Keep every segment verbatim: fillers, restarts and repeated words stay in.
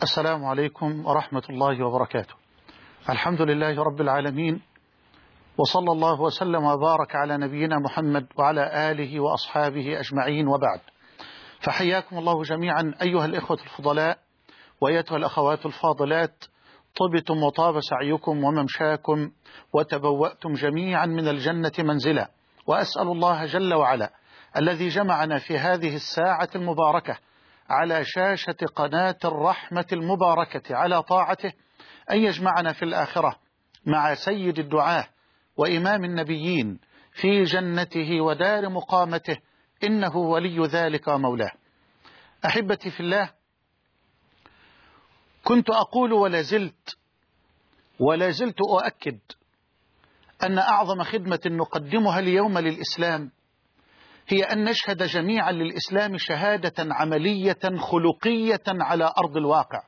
السلام عليكم ورحمة الله وبركاته. الحمد لله رب العالمين، وصلى الله وسلم وبارك على نبينا محمد وعلى آله وأصحابه أجمعين، وبعد. فحياكم الله جميعا أيها الإخوة الفضلاء وأيتها الأخوات الفاضلات، طبتم وطاب سعيكم وممشاكم وتبوأتم جميعا من الجنة منزلا، وأسأل الله جل وعلا الذي جمعنا في هذه الساعة المباركة على شاشة قناة الرحمة المباركة على طاعته أن يجمعنا في الآخرة مع سيد الدعاة وإمام النبيين في جنته ودار مقامته، إنه ولي ذلك ومولاه. أحبتي في الله، كنت أقول ولا زلت ولا زلت أؤكد أن أعظم خدمة نقدمها اليوم للإسلام هي أن نشهد جميعا للإسلام شهادة عملية خلقية على أرض الواقع.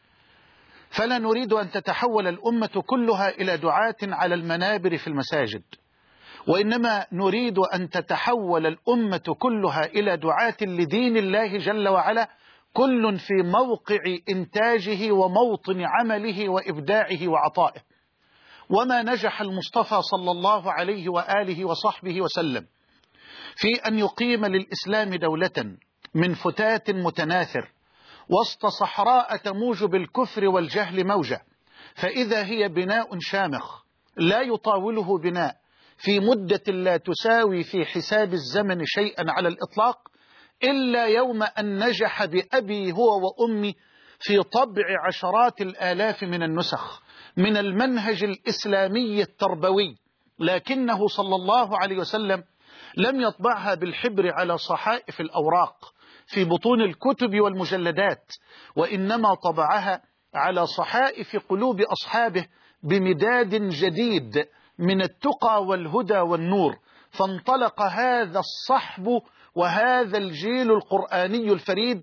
فلا نريد أن تتحول الأمة كلها إلى دعاة على المنابر في المساجد، وإنما نريد أن تتحول الأمة كلها إلى دعاة لدين الله جل وعلا، كل في موقع إنتاجه وموطن عمله وإبداعه وعطائه. وما نجح المصطفى صلى الله عليه وآله وصحبه وسلم في أن يقيم للإسلام دولة من فتات متناثر وسط صحراء تموج بالكفر والجهل موجة، فإذا هي بناء شامخ لا يطاوله بناء في مدة لا تساوي في حساب الزمن شيئا على الإطلاق، إلا يوم أن نجح بأبي هو وأمي في طبع عشرات الآلاف من النسخ من المنهج الإسلامي التربوي، لكنه صلى الله عليه وسلم لم يطبعها بالحبر على صحائف الأوراق في بطون الكتب والمجلدات، وإنما طبعها على صحائف قلوب أصحابه بمداد جديد من التقى والهدى والنور. فانطلق هذا الصحب وهذا الجيل القرآني الفريد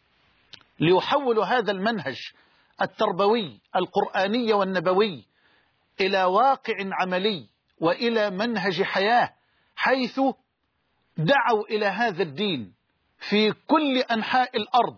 ليحول هذا المنهج التربوي القرآني والنبوي إلى واقع عملي وإلى منهج حياة، حيث دعوا إلى هذا الدين في كل أنحاء الأرض.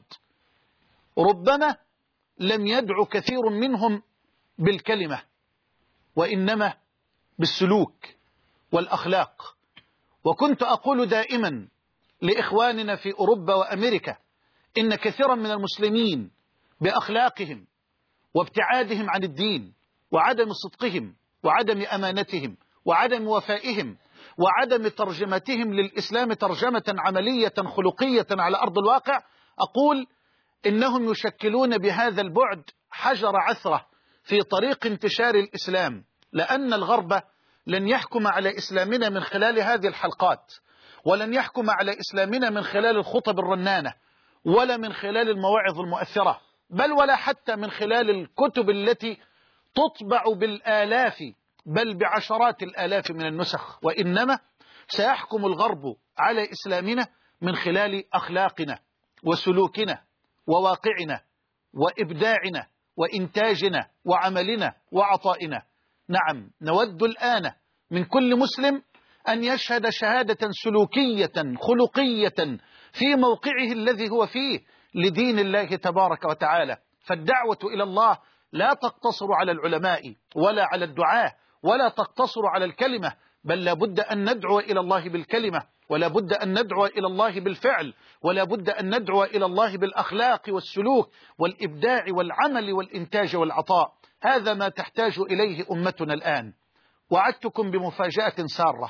ربما لم يدع كثير منهم بالكلمة، وإنما بالسلوك والأخلاق. وكنت أقول دائما لإخواننا في أوروبا وأمريكا إن كثيرا من المسلمين بأخلاقهم وابتعادهم عن الدين وعدم صدقهم وعدم أمانتهم وعدم وفائهم وعدم ترجمتهم للإسلام ترجمة عملية خلقية على أرض الواقع، أقول إنهم يشكلون بهذا البعد حجر عثرة في طريق انتشار الإسلام، لأن الغرب لن يحكم على إسلامنا من خلال هذه الحلقات، ولن يحكم على إسلامنا من خلال الخطب الرنانة، ولا من خلال المواعظ المؤثرة، بل ولا حتى من خلال الكتب التي تطبع بالآلاف بل بعشرات الآلاف من النسخ، وإنما سيحكم الغرب على إسلامنا من خلال أخلاقنا وسلوكنا وواقعنا وإبداعنا وإنتاجنا وعملنا وعطائنا. نعم، نود الآن من كل مسلم أن يشهد شهادة سلوكية خلقية في موقعه الذي هو فيه لدين الله تبارك وتعالى. فالدعوة إلى الله لا تقتصر على العلماء ولا على الدعاة ولا تقتصر على الكلمة، بل لا بد أن ندعو إلى الله بالكلمة، ولا بد أن ندعو إلى الله بالفعل، ولا بد أن ندعو إلى الله بالأخلاق والسلوك والإبداع والعمل والإنتاج والعطاء. هذا ما تحتاج إليه أمتنا الآن. وعدتكم بمفاجأة سارة،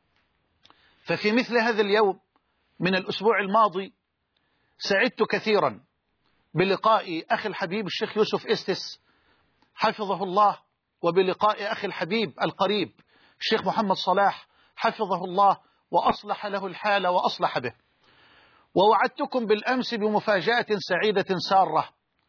ففي مثل هذا اليوم من الأسبوع الماضي سعدت كثيرا بلقاء أخي الحبيب الشيخ يوسف إستس حفظه الله، وبلقاء أخي الحبيب القريب الشيخ محمد صلاح حفظه الله وأصلح له الحال وأصلح به. ووعدتكم بالأمس بمفاجأة سعيدة سارة،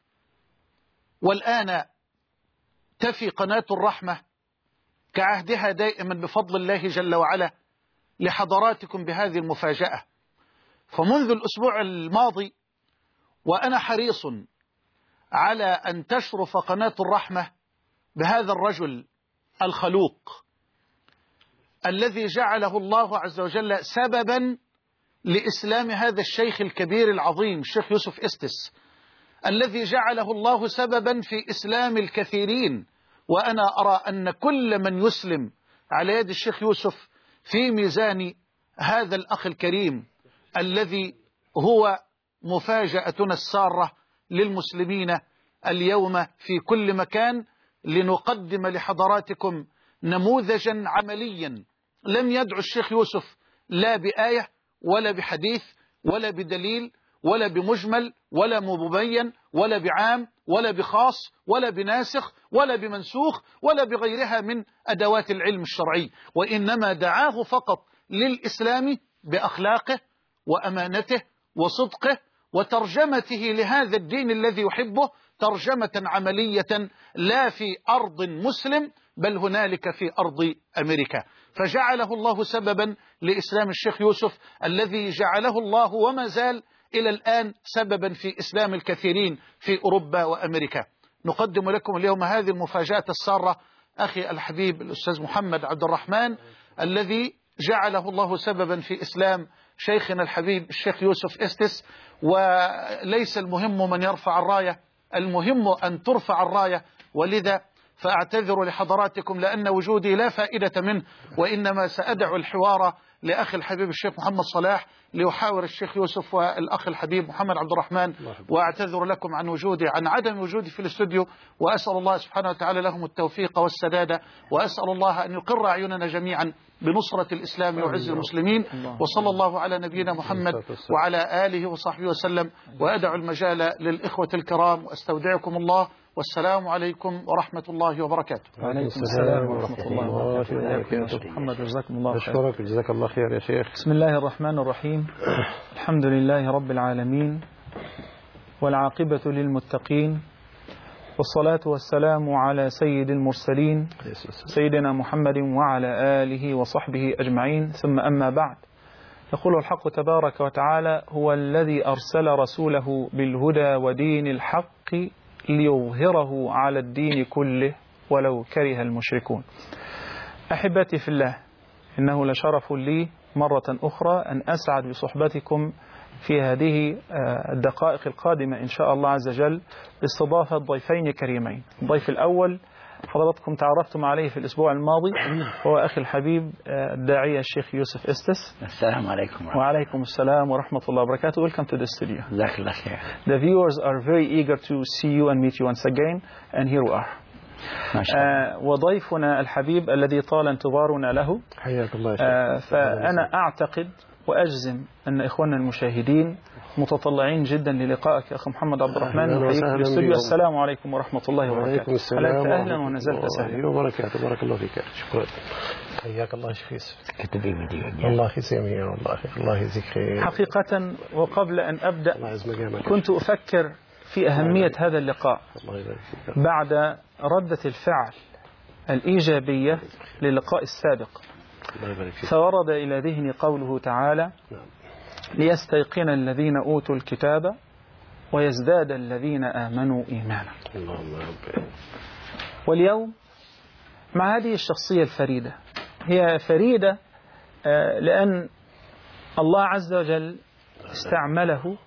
والآن تفي قناة الرحمة كعهدها دائما بفضل الله جل وعلا لحضراتكم بهذه المفاجأة. فمنذ الأسبوع الماضي وأنا حريص على أن تشرف قناة الرحمة بهذا الرجل الخلوق الذي جعله الله عز وجل سببا لإسلام هذا الشيخ الكبير العظيم الشيخ يوسف إستس، الذي جعله الله سببا في إسلام الكثيرين. وأنا أرى أن كل من يسلم على يد الشيخ يوسف في ميزان هذا الأخ الكريم الذي هو مفاجأتنا السارة للمسلمين اليوم في كل مكان، لنقدم لحضراتكم نموذجا عمليا لم يدعو الشيخ يوسف لا بآية ولا بحديث ولا بدليل ولا بمجمل ولا مبين ولا بعام ولا بخاص ولا بناسخ ولا بمنسوخ ولا بغيرها من أدوات العلم الشرعي، وإنما دعاه فقط للإسلام بأخلاقه وأمانته وصدقه وترجمته لهذا الدين الذي يحبه ترجمة عملية لا في أرض مسلم بل هنالك في أرض أمريكا. فجعله الله سببا لإسلام الشيخ يوسف الذي جعله الله وما زال إلى الآن سببا في إسلام الكثيرين في أوروبا وأمريكا. نقدم لكم اليوم هذه المفاجأة السارة أخي الحبيب الأستاذ محمد عبد الرحمن الذي جعله الله سببا في إسلام شيخنا الحبيب الشيخ يوسف إستس. وليس المهم من يرفع الراية، المهم أن ترفع الراية، ولذا فأعتذر لحضراتكم لأن وجودي لا فائدة منه، وإنما سأدعو الحوار لأخي الحبيب الشيخ محمد صلاح ليحاور الشيخ يوسف والأخ الحبيب محمد عبد الرحمن. وأعتذر لكم عن وجودي عن عدم وجودي في الاستوديو، وأسأل الله سبحانه وتعالى لهم التوفيق والسداد، وأسأل الله أن يقر أعيننا جميعا بنصرة الإسلام وعز المسلمين. وصلى الله على نبينا محمد وعلى آله وصحبه وسلم. وأدعو المجال للإخوة الكرام وأستودعكم الله، والسلام عليكم ورحمة الله وبركاته. وعليكم السلام ورحمة الله وبركاته. محمد جزاكم الله خير. أشكرك جزاك الله خير يا شيخ. بسم الله الرحمن الرحيم. الحمد لله رب العالمين، والعاقبة للمتقين، والصلاة والسلام على سيد المرسلين سيدنا محمد وعلى آله وصحبه أجمعين، ثم أما بعد. يقول الحق تبارك وتعالى: هو الذي أرسل رسوله بالهدى ودين الحق ليظهره على الدين كله ولو كره المشركون. أحبتي في الله، إنه لشرف لي مرة أخرى أن أسعد بصحبتكم في هذه الدقائق القادمة إن شاء الله عز وجل باستضافة ضيفين كريمين. الضيف الأول حضراتكم تعرفتم عليه في الأسبوع الماضي، هو أخي الحبيب الداعية الشيخ يوسف إستس. السلام عليكم ورحمة. وعليكم السلام ورحمة الله وبركاته. Welcome to the studio. جزاك الله خير. The viewers are very eager to see you and meet you once again, and here we are. ما شاء الله. آه وضيفنا الحبيب الذي طال انتظارنا له، حياك الله يا شيخ. آه فأنا أعتقد وأجزم أن إخواننا المشاهدين متطلعين جدا للقائك يا أخي محمد عبد الرحمن. وحييك في الاستوديو. السلام عليكم ورحمة الله وبركاته. وعليكم السلام. أهلا ونزلت سهلا. وبركاته. بارك الله فيك. شكرا. حياك الله شيخ يوسف. كتبي فيديو. الله يسلمك والله. الله يجزيك خير. حقيقة وقبل أن أبدأ الله يعز مقامك. كنت أفكر في أهمية هذا اللقاء الله يبارك فيك. بعد ردة الفعل الإيجابية للقاء السابق، الله يبارك فيك. فورد إلى ذهني قوله تعالى: ليستيقن الذين أوتوا الكتاب ويزداد الذين آمنوا إيمانا. اللهم رب. واليوم مع هذه الشخصية الفريدة، هي فريدة لأن الله عز وجل استعمله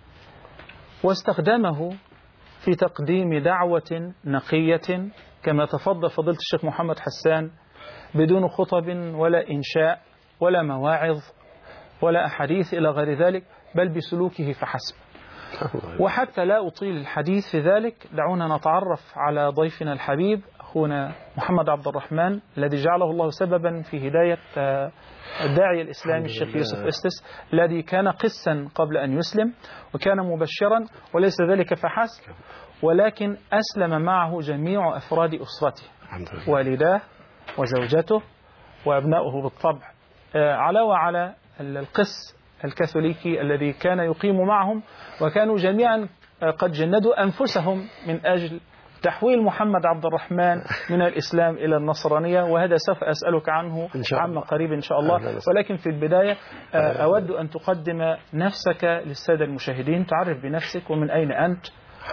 واستخدمه في تقديم دعوة نقية كما تفضل فضيلة الشيخ محمد حسان، بدون خطب ولا إنشاء ولا مواعظ ولا أحاديث إلى غير ذلك، بل بسلوكه فحسب. وحتى لا أطيل الحديث في ذلك، دعونا نتعرف على ضيفنا الحبيب أخونا محمد عبد الرحمن الذي جعله الله سببا في هداية الداعية الإسلامي الشيخ يوسف إستس، الذي كان قسا قبل أن يسلم وكان مبشرا، وليس ذلك فحسب، ولكن أسلم معه جميع أفراد أسرته، والداه وزوجته وأبنائه بالطبع، علاوة على القس الكاثوليكي الذي كان يقيم معهم، وكانوا جميعا قد جندوا أنفسهم من أجل تحويل محمد عبد الرحمن من الإسلام إلى النصرانية، وهذا سوف أسألك عنه عما قريب إن شاء الله. ولكن في البداية أود أن تقدم نفسك للسادة المشاهدين، تعرف بنفسك ومن أين أنت،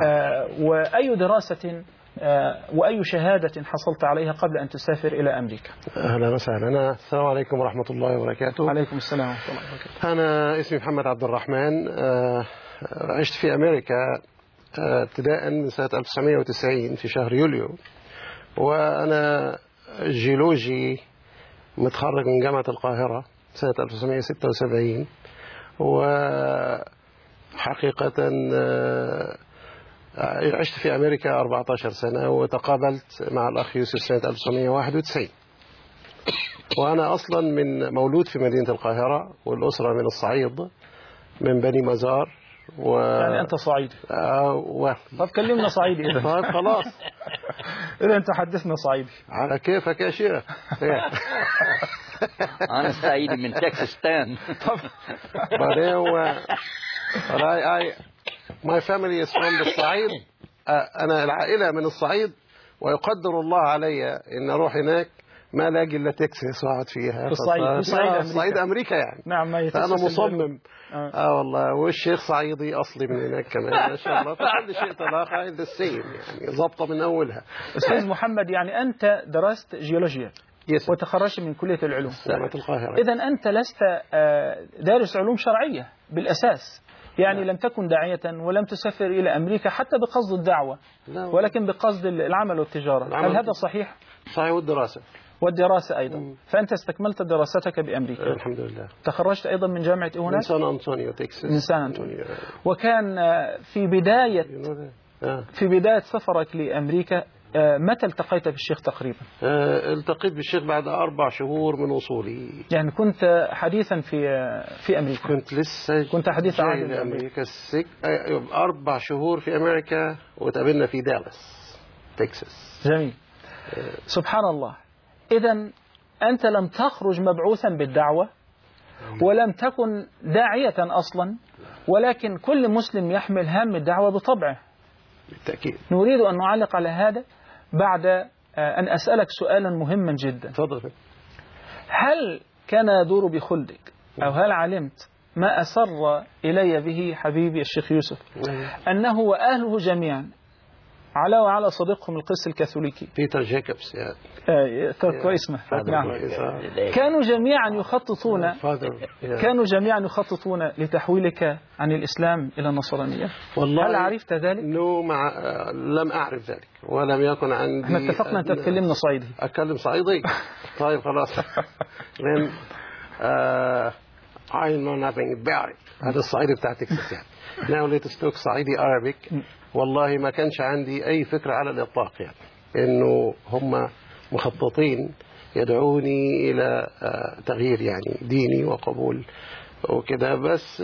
وأي دراسة وأي شهادة حصلت عليها قبل أن تسافر إلى أمريكا. أهلا وسهلا. السلام عليكم ورحمة الله وبركاته. عليكم السلام ورحمة الله وبركاته. أنا اسمي محمد عبد الرحمن، عشت في أمريكا ابتداء من سنة ألف وتسعمائة وتسعين في شهر يوليو، وأنا جيولوجي متخرج من جامعة القاهرة سنة ألف وتسعمائة وستة وسبعين، وحقيقة عشت في أمريكا أربعة عشر سنة، وتقابلت مع الأخ يوسف سنة ألف وتسعمائة وواحد وتسعين. وأنا أصلا من مولود في مدينة القاهرة، والأسرة من الصعيد من بني مزار و... يعني أنت صعيدي. آه و... طب كلمنا صعيدي إذا. طيب خلاص. إذا أنت حدثنا صعيدي. على كيفك يا شيخ. أنا صعيدي من تكساستان. طب بعدين و... I, I, my family is from the الصعيد. أنا العائلة من الصعيد، ويقدر الله علي إن أروح هناك ما لاقي إلا تكساس وأقعد فيها. في الصعيد، في صعيد أمريكا. صعيد أمريكا يعني. نعم، ما فأنا مصمم. آه. آه والله، والشيخ صعيدي أصلي من هناك كمان ما شاء الله. فكل شيء طلاقة ذا سيم يعني، ضبطة من أولها. أستاذ محمد، يعني أنت درست جيولوجيا yes. وتخرجت من كلية العلوم جامعة القاهرة. إذن أنت لست دارس علوم شرعية بالأساس، يعني لا. لم تكن داعية ولم تسافر إلى أمريكا حتى بقصد الدعوة، لا. ولكن بقصد العمل والتجارة. العمل هل هذا صحيح؟ صحيح، والدراسة والدراسة أيضا. مم. فأنت استكملت دراستك بأمريكا. الحمد لله. تخرجت أيضا من جامعة إيه هناك؟ من سان أنطونيو تكساس. من سان أنطونيو. وكان في بداية في بداية سفرك لأمريكا متى التقيت بالشيخ تقريبا؟ التقيت بالشيخ بعد أربع شهور من وصولي. يعني كنت حديثا في في أمريكا. كنت لسه كنت حديث عهد في أمريكا. أربع شهور في أمريكا، وتقابلنا في دالاس تكساس. جميل. سبحان الله. إذن أنت لم تخرج مبعوثا بالدعوة، ولم تكن داعية أصلا، ولكن كل مسلم يحمل هم الدعوة بطبعه. بالتأكيد. نريد أن نعلق على هذا بعد أن أسألك سؤالا مهما جدا. تفضل. هل كان يدور بخلدك، أو هل علمت ما أسر إلي به حبيبي الشيخ يوسف، أنه وأهله جميعا على وعلى صديقهم القس الكاثوليكي بيتر جاكوبس يعني تذكر اسمه. نعم. كانوا جميعا يخططون كانوا جميعا يخططون لتحويلك عن الإسلام إلى النصرانية. والله هل عرفت ذلك؟ نو مع... لم أعرف ذلك، ولم يكن عندي. احنا اتفقنا أنت تكلمنا صعيدي. أتكلم صعيدي. طيب خلاص. then uh, I know nothing about it. هذا الصعيدي بتاع تكساس يعني. Now let's talk صعيدي Arabic. والله ما كانش عندي أي فكرة على الإطلاق يعني إنه هم مخططين يدعوني إلى تغيير يعني ديني وقبول وكده. بس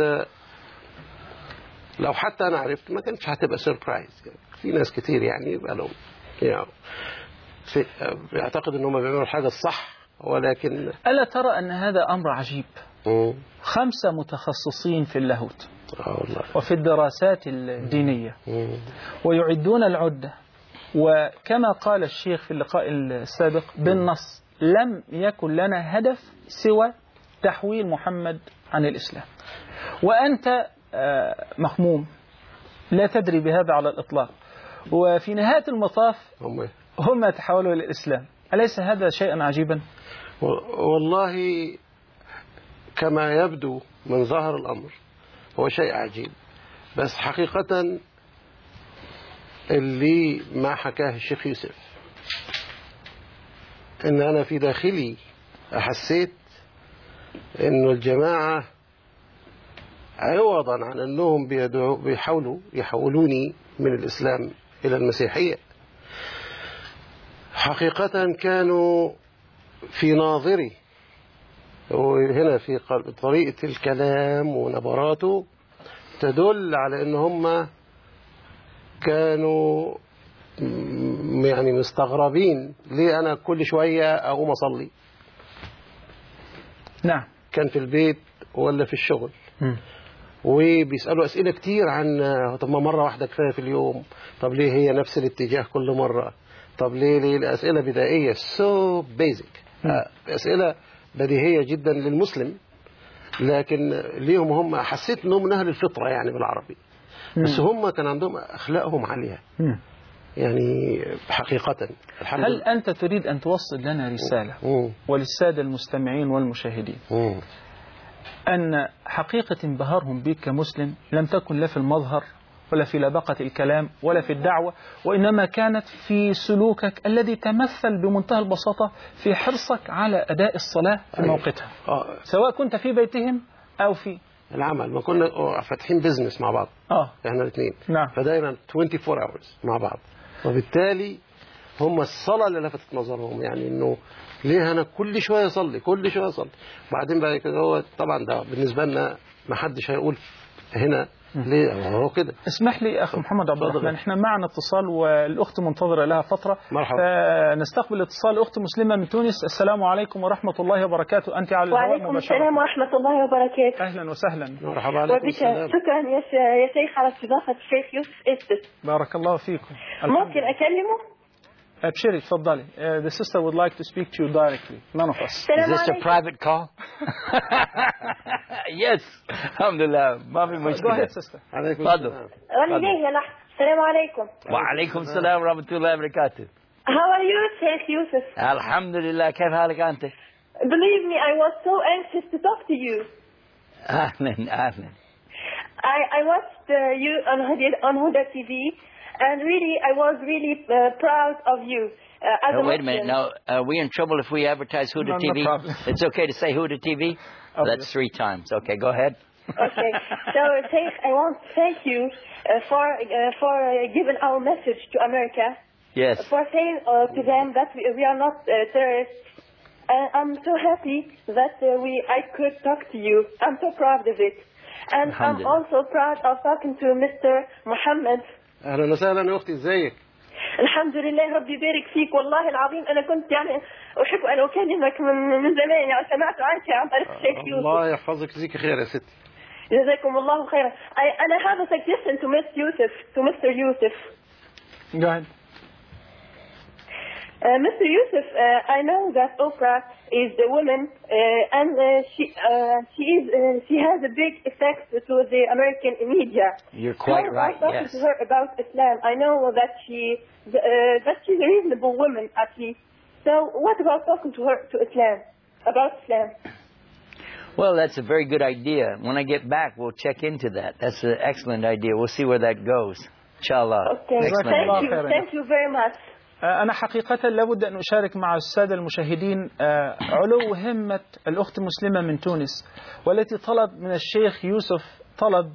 لو حتى أنا عرفت ما كانتش هتبقى سيربرايز يعني. في ناس كتير يعني يبقى لهم يعني يعتقد إنهم بيعملوا الحاجة الصح، ولكن ألا ترى أن هذا أمر عجيب؟ م. خمسة متخصصين في اللاهوت وفي الدراسات الدينية ويعدون العدة، وكما قال الشيخ في اللقاء السابق بالنص لم يكن لنا هدف سوى تحويل محمد عن الإسلام، وأنت مخموم لا تدري بهذا على الإطلاق، وفي نهاية المطاف هم يتحولوا إلى الإسلام. أليس هذا شيئا عجيبا؟ والله كما يبدو من ظاهر الأمر هو شيء عجيب، بس حقيقة اللي ما حكاه الشيخ يوسف إن أنا في داخلي حسيت إنه الجماعة عوضا عن أنهم بيحاولوا يحولوني من الإسلام إلى المسيحية، حقيقة كانوا في ناظري وهنا في طريقة الكلام ونبراته تدل على ان هم كانوا يعني مستغربين ليه انا كل شوية اقوم اصلي. نعم. كان في البيت ولا في الشغل م. وبيسألوا اسئلة كتير عن طب ما مرة واحدة كفاية في اليوم، طب ليه هي نفس الاتجاه كل مرة، طب ليه ليه الاسئلة بدائية so basic اسئلة بديهية جدا للمسلم، لكن ليهم هم حسيت انهم من اهل الفطرة يعني بالعربي، بس هم كان عندهم اخلاقهم عالية يعني حقيقة. الحمد هل انت تريد ان توصل لنا رسالة مم. وللسادة المستمعين والمشاهدين مم. ان حقيقة انبهارهم بك كمسلم لم تكن لا في المظهر ولا في لبقة الكلام ولا في الدعوة، وإنما كانت في سلوكك الذي تمثل بمنتهى البساطة في حرصك على أداء الصلاة في موقتها، سواء كنت في بيتهم أو في العمل. ما كنا فاتحين بيزنس مع بعض آه. احنا الاثنين، نعم. فدايما أربعة وعشرين hours مع بعض، وبالتالي هم الصلاة اللي لفتت نظرهم، يعني انه ليه انا كل شوية اصلي كل شوية اصلي. بعدين بقى كده هو طبعا ده بالنسبة لنا ما حدش هيقول هنا ليه هو كده. اسمح لي أخ محمد عبد الرحمن، احنا معنا اتصال والأخت منتظرة لها فترة. مرحبا. فنستقبل اتصال أخت مسلمة من تونس. السلام عليكم ورحمة الله وبركاته. أنت على الهواء مباشرة. وعليكم السلام ورحمة الله وبركاته. أهلا وسهلا. مرحبا. عليكم السلام. شكرا يا يا شيخ على استضافة الشيخ يوسف إستس. بارك الله فيكم. ممكن أكلمه؟ أبشري تفضلي. Uh, the sister would like to speak to you directly. None of us. Is this a private call? Yes. Alhamdulillah. ما في Go مشكلة. ahead, sister. عليكم تفضل. السلام. أنا جاية لحظة. السلام عليكم. وعليكم السلام ورحمة الله وبركاته. How are you, شيخ يوسف? الحمد لله. كيف حالك أنت؟ Believe me, I was so anxious to talk to you. أهلا أهلا. I I watched uh, you on Huda on Huda T V, and really I was really uh, proud of you. Uh, as No, a wait a minute. Muslim. Now, are we in trouble if we advertise Huda No, no T V? problem. It's okay to say Huda T V? Oh, that's three times. Okay, go ahead. Okay. So, Sheikh, I want to thank you uh, for uh, for uh, giving our message to America. Yes. For saying uh, to them that we, we are not uh, terrorists. And I'm so happy that uh, we I could talk to you. I'm so proud of it. And I'm also proud of talking to Mister Muhammad. اهلا وسهلا يا اختي، ازيك؟ الحمد لله، ربي يبارك فيك. والله العظيم انا كنت يعني احب ان اكلمك من من زمان، يعني سمعت عنك عن طريق الشيخ يوسف. الله يحفظك ويجزيك خير يا ستي. جزاكم الله خيرا. I انا have a suggestion to Mister Yusuf, to Mister Yusuf. Go ahead. Uh, Mister Yusuf, uh, I know that Oprah is a woman, uh, and uh, she uh, she is uh, she has a big effect to the American media. You're quite How right. about talking Yes. to her about Islam? I know that she uh, that she's a reasonable woman at least. So what about talking to her to Islam, about Islam? Well, that's a very good idea. When I get back, we'll check into that. That's an excellent idea. We'll see where that goes. Inshallah. Okay. Excellent Thank idea. you. Thank you very much. أنا حقيقة لابد أن أشارك مع السادة المشاهدين علو همة الأخت مسلمة من تونس، والتي طلب من الشيخ يوسف طلب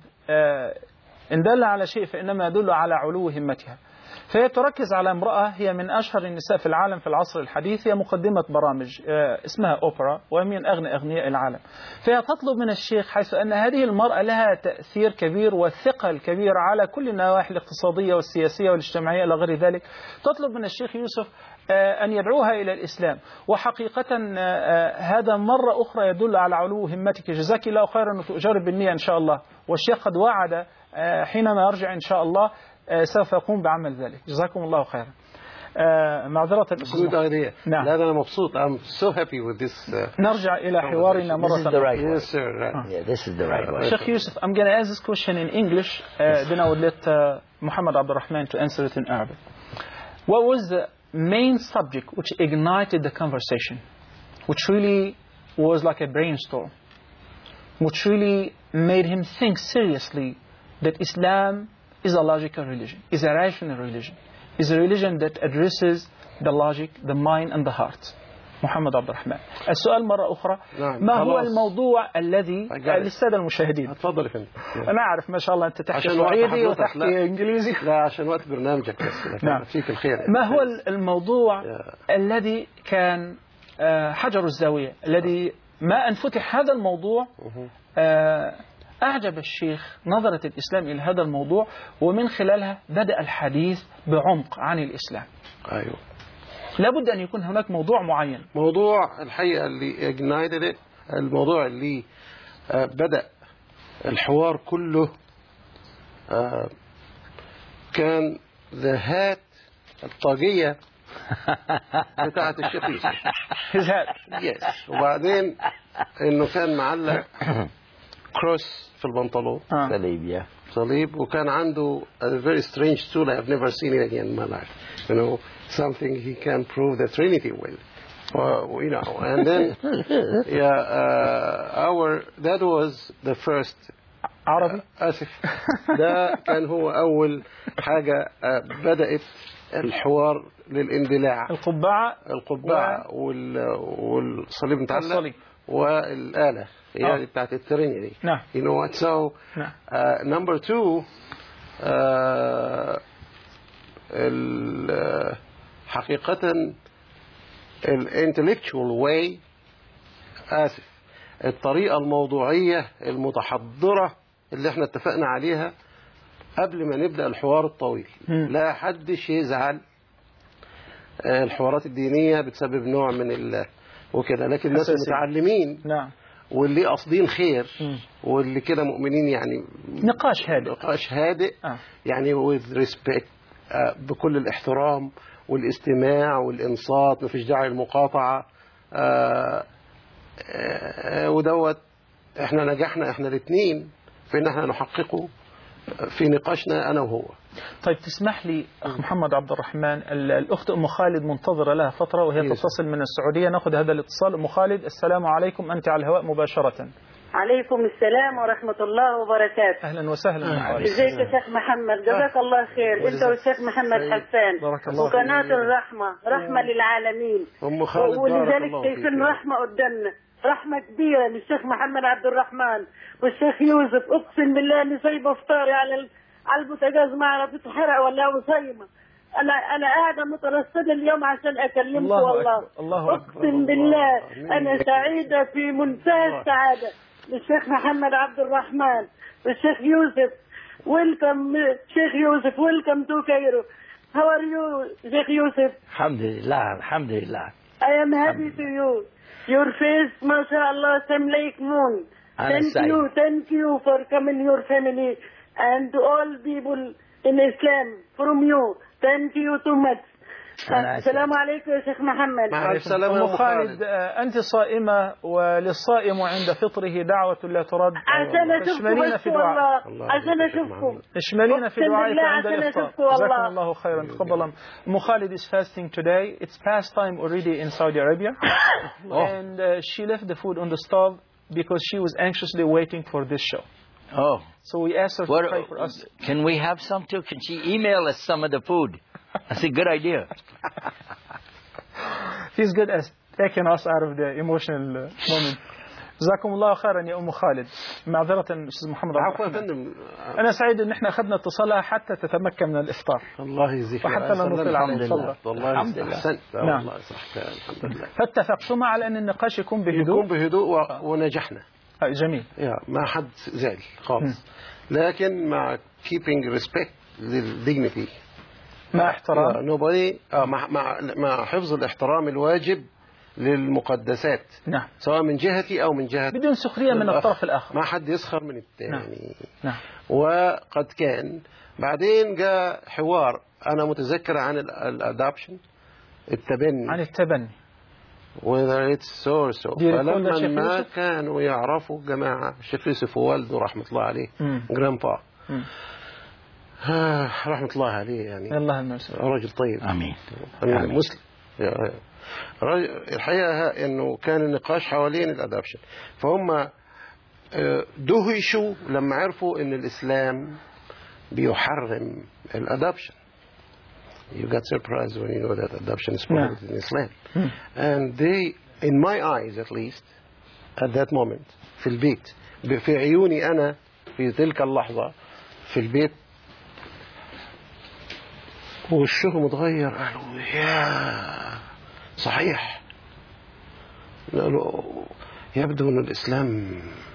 إن دل على شيء فإنما يدل على علو همتها. فهي تركز على امرأة هي من أشهر النساء في العالم في العصر الحديث، هي مقدمة برامج اسمها أوبرا وهي من أغنى أغنياء العالم. فهي تطلب من الشيخ حيث أن هذه المرأة لها تأثير كبير وثقل كبير على كل النواحي الاقتصادية والسياسية والاجتماعية إلى غير ذلك، تطلب من الشيخ يوسف أن يدعوها إلى الإسلام. وحقيقة هذا مرة أخرى يدل على علو همتك. جزاك الله خيرا وتؤجر بالنية إن شاء الله. والشيخ قد وعد حينما يرجع إن شاء الله سوف يقوم بعمل ذلك. جزاكم الله خيرا. معذرة Good idea. نعم. لا أنا مبسوط. I'm so happy with this. Uh, نرجع إلى حوارنا مرة This is the right yes, way. sir. Right. Yeah, this is the right way. Sheikh Yusuf, I'm going to ask this question in English, uh, then I would let uh, Muhammad Abdul Rahman to answer it in Arabic. What was the main subject which ignited the conversation, which really was like a brainstorm, which really made him think seriously that Islam is a logical religion, is a rational religion, is a religion that addresses the logic, the mind and the heart. محمد عبد الرحمن. السؤال مرة أخرى، نعم. ما هو خلاص. الموضوع الذي للسادة المشاهدين؟ اتفضل يا فندم. أنا أعرف ما شاء الله أنت تحكي عشان وقت سعيدي حضرتك، وتحكي لا. إنجليزي. لا عشان وقت برنامجك بس. نعم. فيك الخير. ما هو الموضوع الذي كان آه، حجر الزاوية، الذي ما أن فتح هذا الموضوع آه، أعجب الشيخ نظرة الإسلام إلى هذا الموضوع، ومن خلالها بدأ الحديث بعمق عن الإسلام. أيوه. لابد أن يكون هناك موضوع معين. موضوع الحقيقة اللي ignited it، الموضوع اللي آه، بدأ الحوار كله آه، كان the hat الطاقية بتاعت الشيخ يوسف. His hat. yes. وبعدين إنه كان معلق كروس في البنطلون، آه. صليب. Yeah. صليب، وكان عنده a very strange tool. I have never seen it again in my life. You know, something he can prove the Trinity with. Uh, you know, and then yeah, uh, our that was the first عربي؟ آسف. ده كان هو أول حاجة بدأت الحوار للاندلاع. القبعة القبعة و... والصليب متعلق والآلة هي آه. بتاعت الترينيتي. نعم. You know what? So نعم. uh, number two uh, ال... حقيقة ال intellectual way آسف الطريقة الموضوعية المتحضرة اللي احنا اتفقنا عليها قبل ما نبدأ الحوار الطويل. م. لا حدش يزعل، الحوارات الدينية بتسبب نوع من ال وكده، لكن الناس المتعلمين نعم. واللي قاصدين خير م. واللي كده مؤمنين يعني نقاش هادئ نقاش هادئ آه. يعني with respect آه بكل الاحترام والاستماع والإنصات، مفيش داعي للمقاطعة آه آه ودوت احنا نجحنا احنا الاثنين في ان احنا نحققه في نقاشنا انا وهو. طيب تسمح لي أخ محمد عبد الرحمن، الأخت أم خالد منتظرة لها فترة وهي تتصل من السعودية، نأخذ هذا الاتصال. أم خالد السلام عليكم، أنت على الهواء مباشرة. عليكم السلام ورحمة الله وبركاته. أهلا وسهلا. أهلا. ازيك يا شيخ محمد؟ جزاك الله خير انت والشيخ محمد حسان وقناة الرحمة رحمة للعالمين، أم خالد ولذلك شايفين رحمة قدامنا، رحمة كبيرة للشيخ محمد عبد الرحمن والشيخ يوسف. اقسم بالله اني سايبه افطاري على على البوتاجاز ما اعرف يتحرق ولا وصايمه. انا انا قاعده مترصده اليوم عشان اكلمكم. الله والله أكبر. الله أكبر. اقسم بالله انا سعيده في منتهى السعاده للشيخ محمد عبد الرحمن والشيخ يوسف. ويلكم شيخ يوسف، ويلكم تو كايرو. How are you, Sheikh Yusuf? Alhamdulillah, alhamdulillah. I am happy to you. Your face, mashallah, seem like moon. Thank you, thank you for coming your family and to all people in Islam from you. Thank you too much. السلام عليكم يا شيخ محمد. مع السلامة. أم خالد أنت صائمة وللصائم عند فطره دعوة لا ترد. عشان أشوفكم بس والله، عشان أشوفكم. اشملينا في دعائك عند الإفطار. جزاكم الله خيرا. تفضل. أم خالد is fasting today. It's past time already in Saudi Arabia. And uh, she left the food on the stove because she was anxiously waiting for this show. Oh. So we asked her to what, pray for us. Can we have some too? Can she email us some of the food? That's a good idea. She's good at taking us out of the emotional moment. جزاكم الله خيرا يا أم خالد. معذرة أستاذ محمد عبد الرحمن. أنا سعيد إن إحنا أخذنا اتصالها حتى تتمكن من الإفطار. الله يجزيك. وحتى لا نطيل عليه. والله أحسنت. نعم. الحمد لله. فاتفقتم على أن النقاش يكون بهدوء. يكون بهدوء ونجحنا. جميل. ما حد زعل خالص. لكن مع keeping respect للdignity. مع احترام. نوبادي مع مع مع حفظ الاحترام الواجب للمقدسات. نعم. سواء من جهتي أو من جهة بدون سخرية من الطرف الآخر. ما حد يسخر من الثاني. نعم. نعم. وقد كان بعدين جاء حوار أنا متذكر عن الادابشن التبني. عن التبني. whether it's so or so. فلما ما كانوا يعرفوا جماعة الشيخ يوسف ووالده رحمة الله عليه جرامبا رحمة الله عليه يعني الله المسلم رجل طيب. آمين. مسلم. الحقيقة إنه كان النقاش حوالين الأدابشن، فهم دهشوا لما عرفوا إن الإسلام بيحرم الأدابشن. You got surprised when you know that adoption is prohibited in Islam. Hmm. And they, in my eyes at least, at that moment, في البيت، في عيوني أنا في تلك اللحظة في البيت وشهم متغير. قالوا يا صحيح. قالوا يبدو أن الإسلام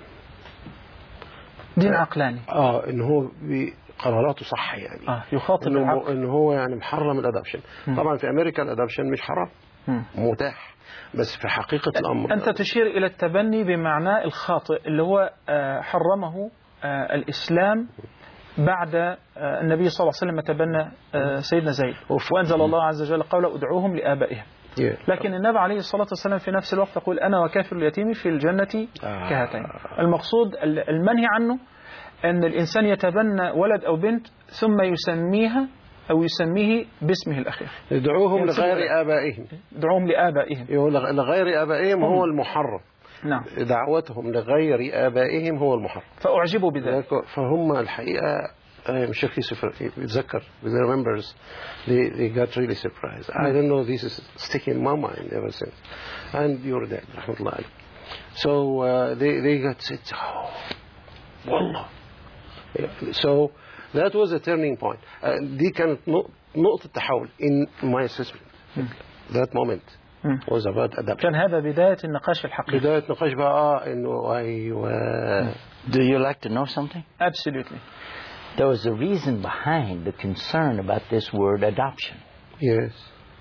دين عقلاني. آه إن هو قراراته صح يعني. آه يخاطب إنه, العقل. إنه هو يعني محرم الأدابشن. طبعا في أمريكا الأدابشن مش حرام، م. متاح، بس في حقيقة الأمر أنت تشير إلى التبني بمعنى الخاطئ اللي هو حرمه الإسلام بعد النبي صلى الله عليه وسلم تبنى سيدنا زيد، وأنزل الله عز وجل قوله ادعوهم لآبائهم. لكن النبي عليه الصلاة والسلام في نفس الوقت يقول أنا وكافر اليتيم في الجنة كهاتين. المقصود المنهي عنه أن الإنسان يتبنى ولد أو بنت ثم يسميها أو يسميه باسمه الأخير. يدعوهم لغير آبائهم. يدعوهم لآبائهم. لغير آبائهم هو المحرم. نعم. دعوتهم لغير آبائهم هو المحرم. فأعجبوا بذلك. فهم الحقيقة الشيخ يوسف يتذكر with the members they, they got really surprised. I don't know, this is sticking in my mind ever since. And your dad رحمة الله عليه. So uh, they they got said, oh, والله. So that was a turning point. Uh, دي كانت نقطة تحول in my assessment. That moment was about adoption. كان هذا بداية النقاش الحقيقي. بداية نقاش بقى إنه أيوة. Do you like to know something? Absolutely. There was a reason behind the concern about this word adoption. Yes.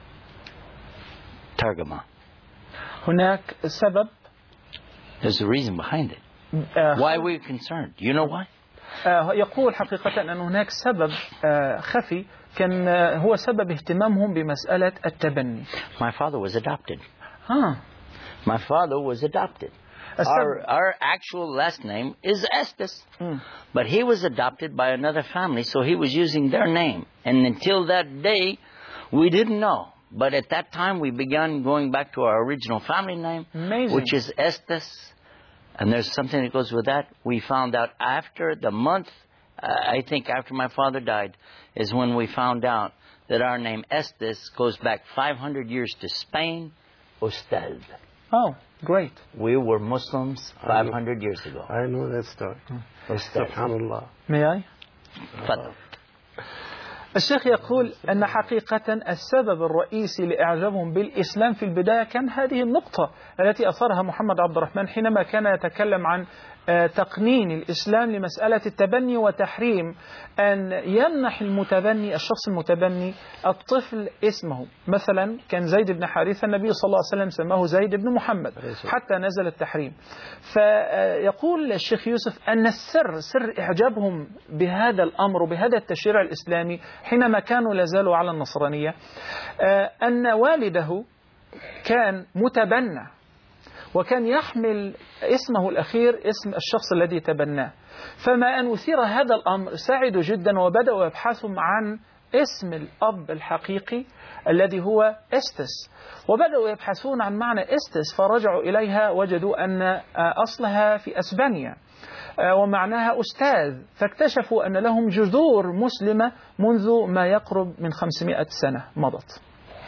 Targama. هناك سبب. There's a reason behind it. Why were you concerned? Do you know why? يقول حقيقة أن هناك سبب خفي كان هو سبب اهتمامهم بمسألة التبني. My father was adopted. Huh. My father was adopted. Our, our actual last name is Estes. Mm. But he was adopted by another family, so he was using their name. And until that day, we didn't know. But at that time, we began going back to our original family name, Amazing. which is Estes. And there's something that goes with that. We found out after the month, uh, I think after my father died, is when we found out that our name Estes goes back five hundred years to Spain, Ustad. Oh, great. We were Muslims five hundred years ago. I know that story. Subhanallah. May I? تفضل. الشيخ يقول أن حقيقة السبب الرئيسي لإعجابهم بالإسلام في البداية كان هذه النقطة التي أثارها محمد عبد الرحمن حينما كان يتكلم عن تقنين الإسلام لمسألة التبني وتحريم أن يمنح المتبني الشخص المتبني الطفل اسمه. مثلا كان زيد بن حارثة النبي صلى الله عليه وسلم سماه زيد بن محمد حتى نزل التحريم. فيقول الشيخ يوسف أن السر سر إعجابهم بهذا الأمر وبهذا التشريع الإسلامي حينما كانوا لازالوا على النصرانية أن والده كان متبنى وكان يحمل اسمه الأخير اسم الشخص الذي تبناه. فما أن أثير هذا الأمر سعدوا جدا وبدأوا يبحثوا عن اسم الأب الحقيقي الذي هو استس، وبدأوا يبحثون عن معنى استس فرجعوا إليها وجدوا أن أصلها في أسبانيا ومعناها أستاذ، فاكتشفوا أن لهم جذور مسلمة منذ ما يقرب من خمسمائة سنة مضت.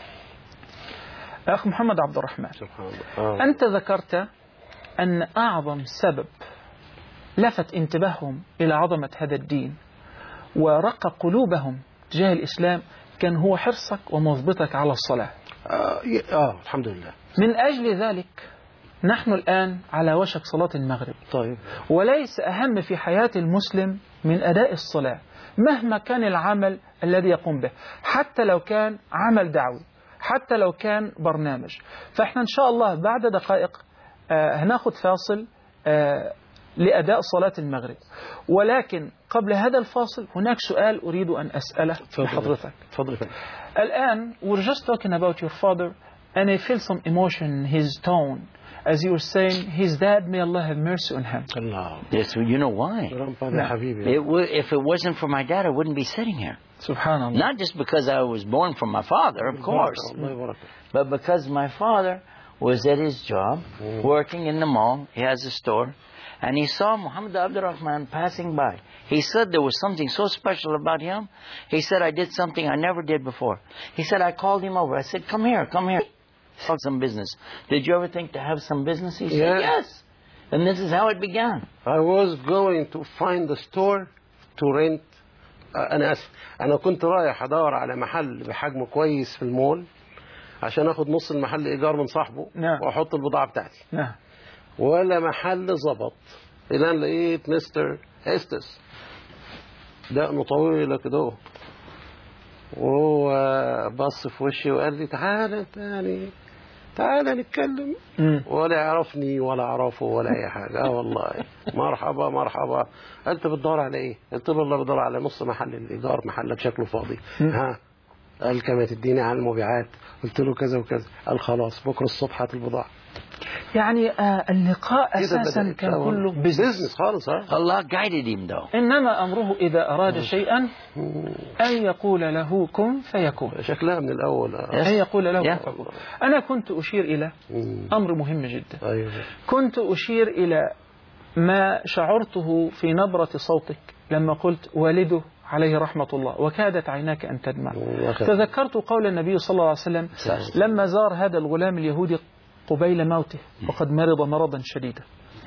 أخ محمد عبد الرحمن، أنت ذكرت أن أعظم سبب لفت انتباههم إلى عظمة هذا الدين ورق قلوبهم تجاه الإسلام كان هو حرصك ومواظبتك على الصلاة. آه, آه الحمد لله. من أجل ذلك نحن الآن على وشك صلاة المغرب. طيب. وليس أهم في حياة المسلم من أداء الصلاة مهما كان العمل الذي يقوم به، حتى لو كان عمل دعوي، حتى لو كان برنامج. فإحنا إن شاء الله بعد دقائق آه هناخد فاصل آه لأداء صلاة المغرب، ولكن قبل هذا الفاصل هناك سؤال أريد أن أسأله لحضرتك. تفضل. الآن we're just talking about your father and I feel some emotion in his tone as you were saying his dad, may Allah have mercy on him. Allah. Yes, well, you know why? It w- if it wasn't for my dad, I wouldn't be sitting here. Subhanallah. Not just because I was born from my father, of course, but because my father was at his job, mm. working in the mall. He has a store. And he saw Muhammad Abdul Rahman passing by. He said there was something so special about him. He said, I did something I never did before. He said, I called him over. I said, come here, come here. Some business. Did you ever think to have some business? He said, yes. yes. And this is how it began. I was going to find a store to rent. أنا أسف. أنا كنت رايح أدور على محل بحجم كويس في المول عشان أخد نص المحل إيجار من صاحبه نعم. وأحط البضاعة بتاعتي. نعم. ولا محل ظبط. إلى أن لقيت مستر استس دقنه طويلة كده وهو بص في وشي وقال لي تعالى تاني تعالى نتكلم. ولا يعرفني ولا أعرفه ولا أي حاجة. اه والله مرحبا مرحبا. قلت بتدور على إيه؟ قلت والله بدور على نص محل الإيجار، محلك شكله فاضي. ها قال كما تديني على المبيعات. قلت له كذا وكذا. قال خلاص بكرة الصبح هات البضاعة. يعني آه اللقاء أساسا كان كله بزنس خالص. Allah guided him though. إنما أمره إذا أراد شيئا أن يقول له كن فيكون. شكلها من الأول أن يقول له كن فيكون. أنا كنت أشير إلى أمر مهم جدا. كنت أشير إلى ما شعرته في نبرة صوتك لما قلت والده عليه رحمة الله وكادت عيناك أن تدمع. تذكرت قول النبي صلى الله عليه وسلم لما زار هذا الغلام اليهودي قبيل موته وقد مرض مرضا شديدا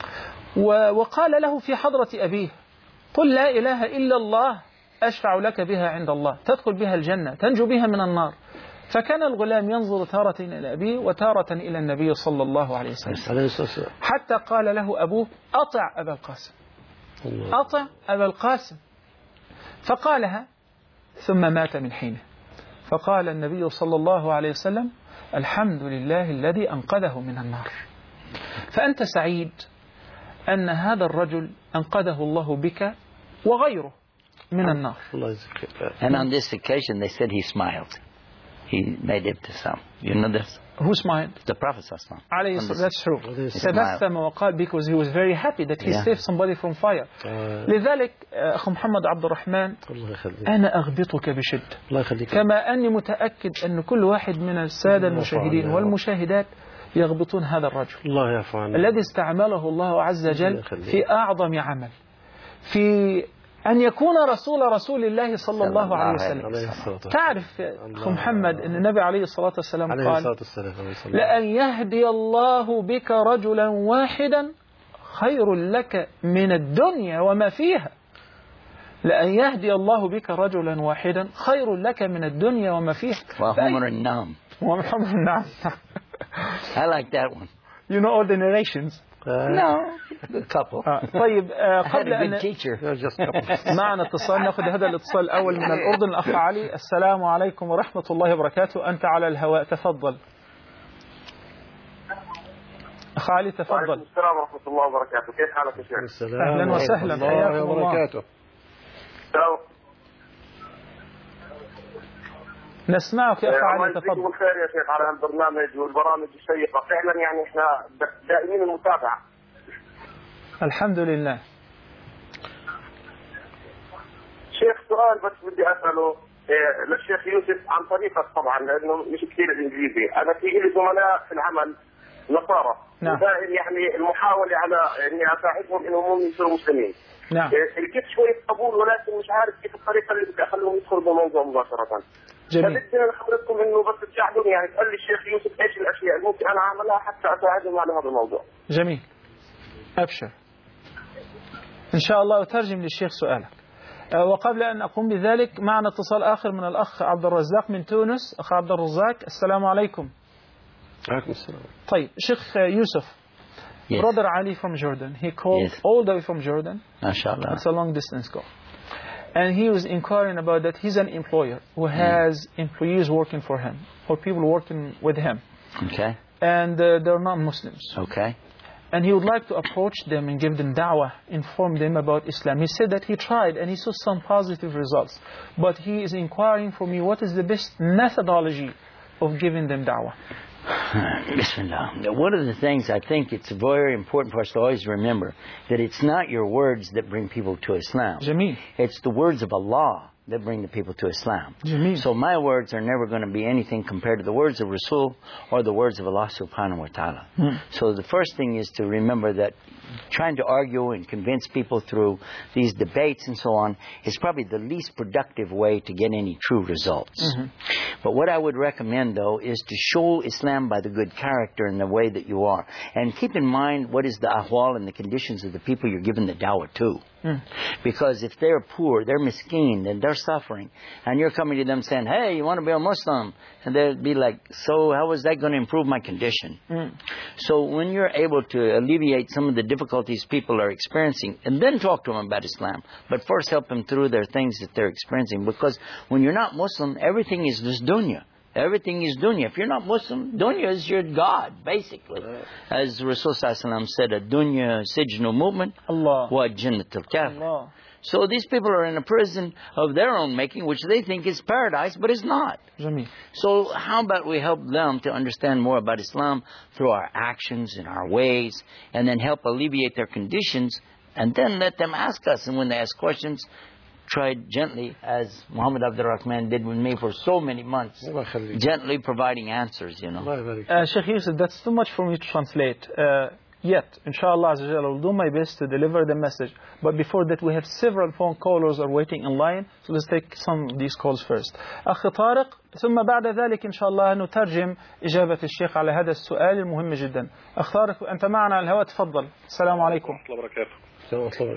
وقال له في حضرة أبيه قل لا إله إلا الله أشفع لك بها عند الله تدخل بها الجنة تنجو بها من النار. فكان الغلام ينظر تارة إلى أبيه وتارة إلى النبي صلى الله عليه وسلم حتى قال له أبوه أطع أبا القاسم أطع أبا القاسم فقالها ثم مات من حينه. فقال النبي صلى الله عليه وسلم الحمد لله الذي أنقذه من النار. فأنت سعيد أن هذا الرجل أنقذه الله بك وغيره من النار. And on this occasion they said he smiled. He made ibtisam. You know this? Who smiled? The Prophet sallallahu alaihi wasallam. That's true. تبسم وقال because he was very happy that he yeah. saved somebody from fire. Uh, لذلك أخو محمد عبد الرحمن أنا أغبطك بشدة كما أني متأكد أن كل واحد من السادة المشاهدين والمشاهدات يغبطون هذا الرجل الله يعفو عنه الذي استعمله الله عز وجل في أعظم عمل في أن يكون رسول رسول الله صلى الله عليه وسلم. تعرف أخو محمد أن النبي عليه الصلاة والسلام قال لأن يهدي الله بك رجلا واحدا خير لك من الدنيا وما فيها. لأن يهدي الله بك رجلا واحدا خير لك من الدنيا وما فيها. وحمر النعم. وحمر النعم. I like that one. You know all the narrations. Uh, no, a couple. آه. طيب آه قبل أن معنا اتصال نأخذ هذا الاتصال الأول من الأردن الأخ علي. السلام عليكم ورحمة الله وبركاته. أنت على الهواء تفضل. أخ علي تفضل. السلام ورحمة الله وبركاته. كيف حالك يا شيخ؟ أهلا وسهلا حياكم الله. نسمعك يا أخ علي تفضل. مساء الخير يا شيخ على هالبرنامج والبرامج الشيقة فعلا يعني احنا دائمين المتابعة. الحمد لله. شيخ سؤال بس بدي أسأله إيه للشيخ يوسف عن طريقة طبعا لأنه مش كثير الإنجليزي. أنا في لي زملاء في العمل نصارى. نعم. يعني المحاولة على إني أساعدهم إنهم يصيروا مسلمين. نعم. لقيت شوية قبول ولكن مش عارف كيف الطريقة اللي بدي أخليهم يدخلوا بالموضوع مباشرة. جميل. فبدي من حضرتكم إنه بس تساعدوني يعني تقول لي الشيخ يوسف إيش الأشياء اللي ممكن أنا أعملها حتى أساعدهم على هذا الموضوع. جميل. أبشر. إن شاء الله أترجم للشيخ سؤالك. وقبل أن أقوم بذلك معنا اتصال آخر من الأخ عبد الرزاق من تونس. أخ عبد الرزاق السلام عليكم. عليكم السلام. طيب شيخ يوسف. Yes. Brother Ali from Jordan. He called yes. all the way from Jordan. MashaAllah. It's a long distance call. And he was inquiring about that. He's an employer who has mm. employees working for him or people working with him. Okay. And uh, they're not Muslims. Okay. And he would like to approach them and give them da'wah, inform them about Islam. He said that he tried and he saw some positive results. But he is inquiring from me what is the best methodology of giving them da'wah. Bismillah. One of the things I think it's very important for us to always remember that it's not your words that bring people to Islam. Jameel. It's the words of Allah that bring the people to Islam. Jameel. So my words are never going to be anything compared to the words of Rasul or the words of Allah subhanahu wa ta'ala. Hmm. So the first thing is to remember that trying to argue and convince people through these debates and so on is probably the least productive way to get any true results. Mm-hmm. But what I would recommend, though, is to show Islam by the good character and the way that you are. And keep in mind what is the ahwal and the conditions of the people you're giving the dawah to. Mm. Because if they're poor, they're miskeen, and they're suffering, and you're coming to them saying, hey, you want to be a Muslim? And they'd be like, so how is that going to improve my condition? Mm. So when you're able to alleviate some of the difficulties people are experiencing, and then talk to them about Islam, but first help them through their things that they're experiencing. Because when you're not Muslim, everything is just dunya. Everything is dunya. If you're not Muslim, dunya is your God, basically. As Rasul sallallahu alaihi wasallam said, a dunya sijnu mu'min Allah wa jannatul kafir. So these people are in a prison of their own making, which they think is paradise, but it's not. جميل. So how about we help them to understand more about Islam through our actions and our ways, and then help alleviate their conditions, and then let them ask us. And when they ask questions, try gently, as Muhammad Abdul Rahman did with me for so many months, gently providing answers, you know. Uh, Sheikh Yusuf, that's too much for me to translate. Uh, Yet, inshallah, I will do my best to deliver the message. But before that, we have several phone callers are waiting in line. So let's take some of these calls first. أخ طارق، ثم بعد ذلك إن شاء الله نترجم إجابة الشيخ على هذا السؤال المهم جدا. أخ طارق، أنت معنا على الهواء، تفضل. السلام عليكم. ورحمة الله وبركاته.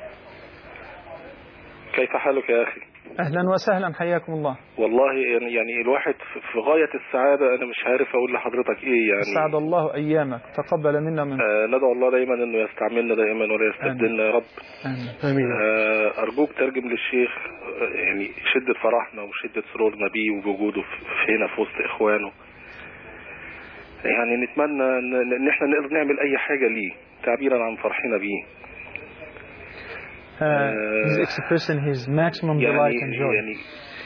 كيف حالك يا أخي؟ أهلا وسهلا، حياكم الله. والله يعني يعني الواحد في غاية السعادة، أنا مش عارف أقول لحضرتك إيه يعني. سعد الله أيامك، تقبل منا من. آه ندعو الله دائما إنه يستعملنا دائما ولا يستبدلنا يا رب. آمين. آه أرجوك ترجم للشيخ يعني شدة فرحنا وشدة سرورنا بيه وبوجوده في هنا في وسط إخوانه. يعني نتمنى إن إحنا نقدر نعمل أي حاجة ليه تعبيرا عن فرحنا بيه. Uh, he's expressing his maximum delight and joy. يعني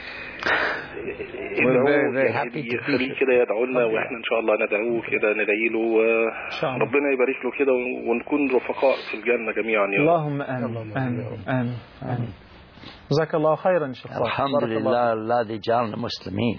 We're very, very happy to يخليه كده يدعو لنا، واحنا ان شاء الله ندعوه كده، ندعي له ربنا يبارك له كده، ونكون رفقاء في الجنة جميعا يا رب. اللهم آمين آمين آمين آمين. جزاك الله خيرا شيخ. الحمد لله الذي جعلنا مسلمين.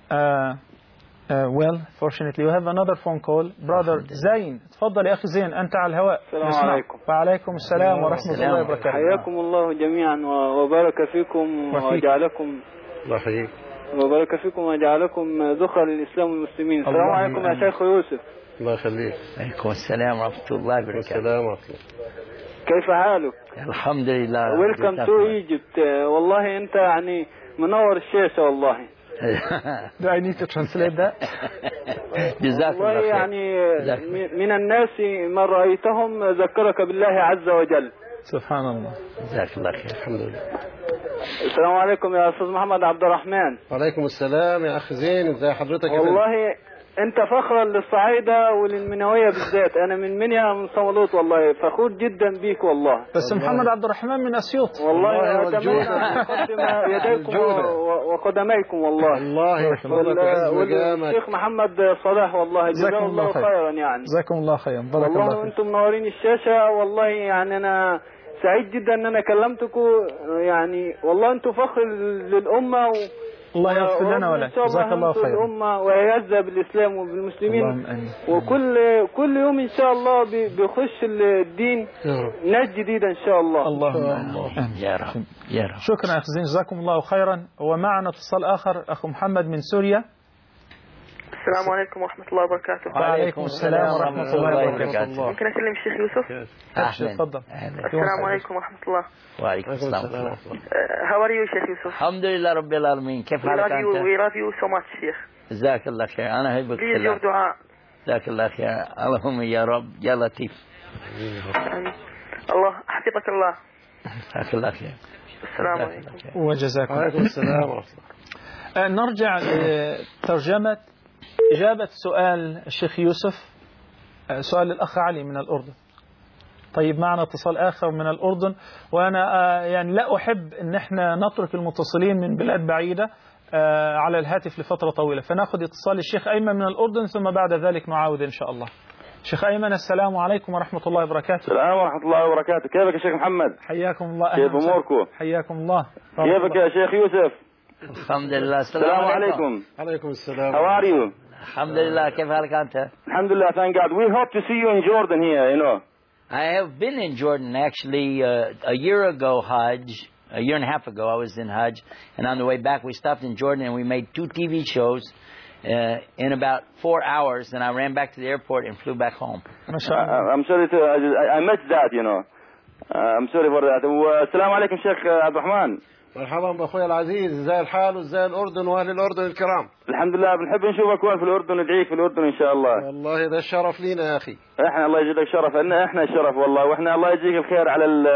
Uh, well, fortunately, we have another phone call. Brother زين، تفضل يا أخي زين، أنت على الهواء. السلام عليكم. وعليكم السلام ورحمة الله وبركاته. حياكم الله جميعا وبارك فيكم وجعلكم الله يحييك وبارك فيكم وجعلكم ذخر للإسلام والمسلمين. السلام عليكم يا شيخ يوسف. الله يخليك. عليكم السلام ورحمة الله وبركاته. السلام ورحمة الله. كيف حالك؟ الحمد لله. Welcome to Egypt. والله أنت يعني منور الشاشة والله. Do I need to translate that? جزاك الله خير. يعني من الناس من رأيتهم ذكرك بالله عز وجل. سبحان الله. جزاك الله خير. الحمد لله. السلام عليكم يا أستاذ محمد عبد الرحمن. وعليكم السلام يا أخ زين، ازي حضرتك؟ والله أنت فخرا للصعيدة وللمنوية بالذات. أنا من منيا من صمالوط، والله فخور جدا بيك والله. بس محمد عبد الرحمن من أسيوط. والله أتمنى أن أقدم يديكم وقدميكم والله. الله يحفظك والشيخ محمد صلاح والله جزاه الله خيرا يعني. جزاكم الله خيرا. بارك الله والله وأنتم منورين الشاشة، والله يعني أنا سعيد جدا أن أنا كلمتكم يعني. والله أنتم فخر للأمة و الله يغفر لنا ولك. جزاك الله خيرا. الأمة ويعز بالإسلام وبالمسلمين، وكل كل يوم إن شاء الله بيخش الدين ناس جديدة إن شاء الله. اللهم يا رب يا رب. شكرا يا أخ زين، جزاكم الله خيرا. ومعنا اتصال آخر، أخ محمد من سوريا. السلام عليكم ورحمة الله وبركاته. وعليكم السلام ورحمة الله وبركاته. ممكن أسلم الشيخ يوسف؟ أهلا. تفضل. السلام عليكم ورحمة الله. وعليكم السلام ورحمة الله. How are you شيخ يوسف؟ الحمد لله رب العالمين. كيف حالك أنت؟ We love you so much شيخ. جزاك الله خير. أنا أحبك. Please your دعاء. جزاك الله خير. اللهم يا رب يا لطيف. الله حفظك الله. جزاك الله خير. السلام عليكم. وجزاكم الله السلام ورحمة الله. نرجع لترجمة إجابة سؤال الشيخ يوسف، سؤال الأخ علي من الأردن. طيب معنا اتصال آخر من الأردن، وأنا يعني لا أحب أن احنا نترك المتصلين من بلاد بعيدة على الهاتف لفترة طويلة، فنأخذ اتصال الشيخ أيمن من الأردن، ثم بعد ذلك نعاود إن شاء الله. شيخ أيمن السلام عليكم ورحمة الله وبركاته. السلام ورحمة الله وبركاته. كيفك يا شيخ محمد؟ حياكم الله. كيف أموركم؟ حياكم الله. كيفك يا شيخ يوسف؟ الحمد لله. السلام عليكم. عليكم السلام. How are you? الحمد لله. كيف حالك أنت؟ الحمد لله. Thank God. We hope to see you in Jordan here, you know. I have been in Jordan actually uh, a year ago, Hajj. A year and a half ago, I was in Hajj, and on the way back, we stopped in Jordan and we made two T V shows uh, in about four hours. And I ran back to the airport and flew back home. Uh, I'm sorry to I, I missed that, you know. Uh, I'm sorry for that. السلام عليكم شيخ عبد الرحمن. مرحبا باخويا العزيز، ازاي الحال وازاي الاردن واهل الاردن الكرام؟ الحمد لله. بنحب نشوفك وين في الاردن، ندعيك في الاردن ان شاء الله. والله ده الشرف لينا يا اخي. احنا الله يجزيك شرف، ان احنا الشرف والله، واحنا الله يجزيك الخير على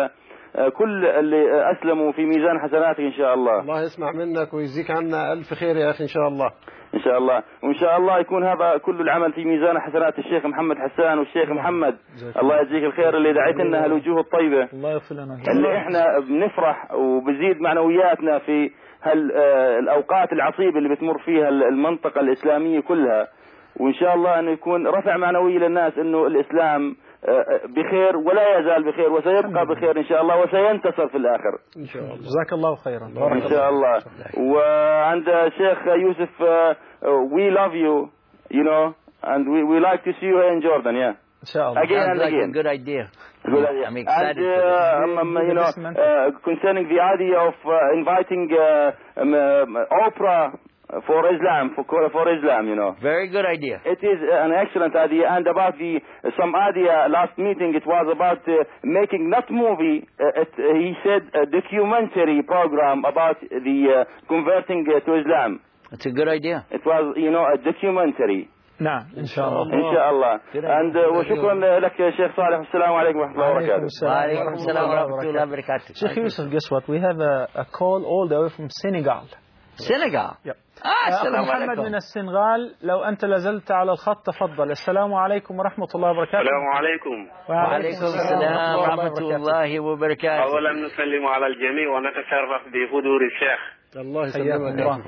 كل اللي أسلموا في ميزان حسناتك إن شاء الله. الله يسمع منك ويجزيك عنا ألف خير يا أخي إن شاء الله. إن شاء الله، وإن شاء الله يكون هذا كل العمل في ميزان حسنات الشيخ محمد حسان والشيخ محمد. الله يجزيك الخير اللي دعيت لنا هالوجوه الطيبة، الله يغفر لنا، اللي إحنا بنفرح وبزيد معنوياتنا في هالأوقات العصيبة اللي بتمر فيها المنطقة الإسلامية كلها. وإن شاء الله أنه يكون رفع معنوي للناس أنه الإسلام بخير ولا يزال بخير وسيبقى بخير إن شاء الله وسينتصر في الآخر إن شاء الله. جزاك الله خيرا. إن شاء الله. وعند الشيخ يوسف we love you you know and we we like to see you in Jordan. Yeah. إن شاء الله. Again and like again. a good idea. Good idea. I'm excited. And uh, um, you know uh, concerning the idea of uh, inviting uh, um, uh, Oprah for Islam, for for Islam, you know. Very good idea. It is an excellent idea. And about the some idea last meeting, it was about uh, making not movie. Uh, it, uh, he said a documentary program about the uh, converting uh, to Islam. It's a good idea. It was, you know, a documentary. نعم إن شاء الله. إن شاء الله. And uh, وشكرا لك يا شيخ صالح. السلام عليكم ورحمة الله وبركاته. وعليكم السلام ورحمة الله وبركاته. Sheikh Yusuf, guess what? We have a, a call all the way from Senegal. Senegal. Yep. آه السلام محمد عليكم. من السنغال، لو أنت لازلت على الخط تفضل. السلام عليكم ورحمة الله وبركاته. السلام عليكم. وعليكم السلام ورحمة الله وبركاته. أولا نسلم على الجميع ونتشرف بحضور الشيخ. الله يسلمك.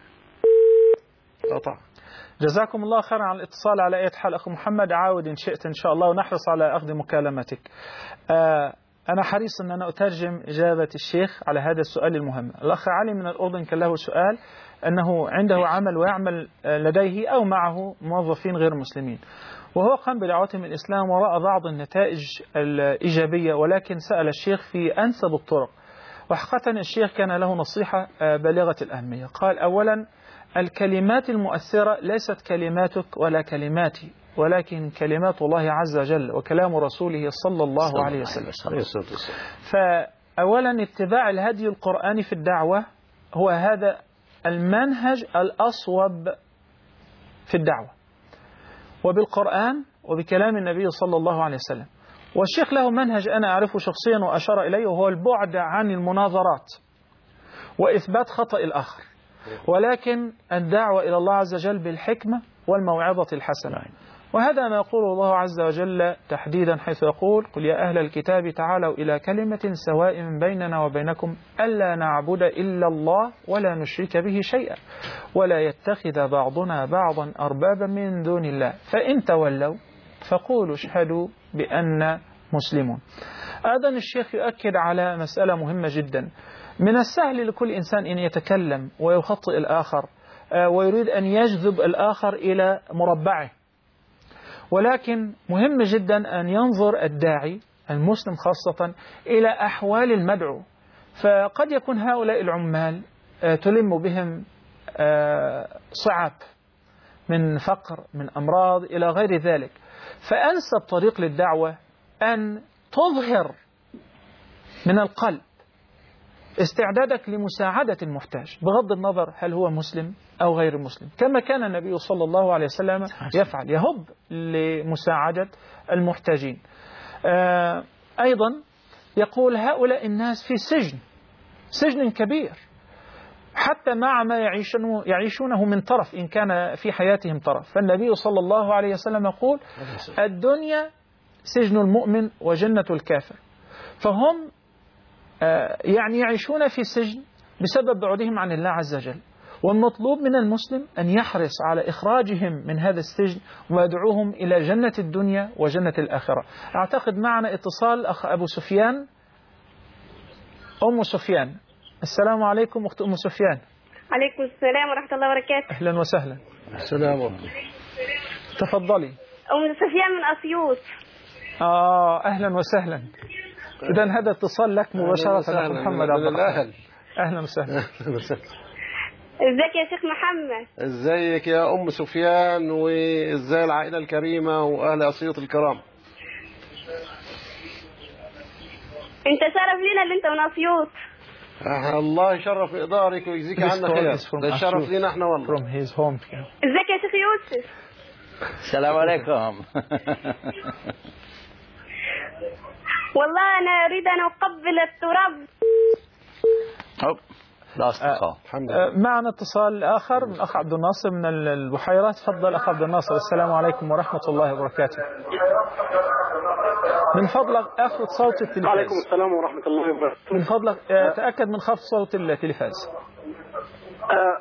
قطع. جزاكم الله خيرا على الاتصال. على أي حال أخو محمد، عاود إن شئت إن شاء الله ونحرص على أخذ مكالمتك. آه أنا حريص أن أنا أترجم إجابة الشيخ على هذا السؤال المهم. الأخ علي من الأردن كان له سؤال أنه عنده عمل ويعمل لديه أو معه موظفين غير مسلمين، وهو قام بدعوتهم الإسلام ورأى بعض النتائج الإيجابية، ولكن سأل الشيخ في أنسب الطرق. وحقيقة الشيخ كان له نصيحة بالغة الأهمية. قال: أولا، الكلمات المؤثرة ليست كلماتك ولا كلماتي، ولكن كلمات الله عز وجل وكلام رسوله صلى الله عليه وسلم. فأولا اتباع الهدي القرآني في الدعوة هو هذا المنهج الأصوب في الدعوة، وبالقرآن وبكلام النبي صلى الله عليه وسلم. والشيخ له منهج أنا أعرفه شخصيا وأشار إليه، وهو البعد عن المناظرات وإثبات خطأ الآخر، ولكن الدعوة إلى الله عز وجل بالحكمة والموعظة الحسنة. وهذا ما يقول الله عز وجل تحديدا حيث يقول: قل يا أهل الكتاب تعالوا إلى كلمة سواء بيننا وبينكم ألا نعبد إلا الله ولا نشرك به شيئا ولا يتخذ بعضنا بعضا أربابا من دون الله فإن تولوا فقولوا اشهدوا بأن مسلمون. أيضا الشيخ يؤكد على مسألة مهمة جدا. من السهل لكل إنسان أن يتكلم ويخطئ الآخر ويريد أن يجذب الآخر إلى مربعه، ولكن مهم جدا أن ينظر الداعي المسلم خاصة إلى أحوال المدعو. فقد يكون هؤلاء العمال تلم بهم صعاب من فقر، من أمراض إلى غير ذلك، فأنسب طريق للدعوة أن تظهر من القلب استعدادك لمساعدة المحتاج بغض النظر هل هو مسلم أو غير مسلم، كما كان النبي صلى الله عليه وسلم يفعل، يهب لمساعدة المحتاجين. آه أيضا يقول هؤلاء الناس في سجن، سجن كبير، حتى مع ما يعيشونه, يعيشونه من طرف إن كان في حياتهم طرف. فالنبي صلى الله عليه وسلم يقول: الدنيا سجن المؤمن وجنة الكافر. فهم يعني يعيشون في سجن بسبب بعدهم عن الله عز وجل، والمطلوب من المسلم أن يحرص على إخراجهم من هذا السجن ويدعوهم إلى جنة الدنيا وجنة الآخرة. أعتقد معنا اتصال أخ أبو سفيان. أم سفيان، السلام عليكم أخت أم سفيان. عليكم السلام ورحمة الله وبركاته. أهلا وسهلا. السلام عليكم. تفضلي. أم سفيان من أسيوط. آه أهلا وسهلا. إذا هذا اتصال لك مباشرة أخو محمد عبد الله. أهلا وسهلا. ازيك يا شيخ محمد؟ ازيك يا أم سفيان، وازاي العائلة الكريمة وأهل أسيوط الكرام؟ انت شرف لنا اللي انت من أسيوط. الله يشرف إقدارك ويجزيك عنا خير. ده الشرف لنا احنا والله. From his home. ازيك يا شيخ يوسف؟ السلام عليكم. والله أنا أريد أن أقبل التراب. معنا اتصال آخر من الأخ عبد الناصر من البحيرة. تفضل أخ عبد الناصر. السلام عليكم ورحمة الله وبركاته. من فضلك أخذ صوت التلفاز. وعليكم السلام ورحمة الله وبركاته. من فضلك تأكد من خفض صوت التلفاز. آه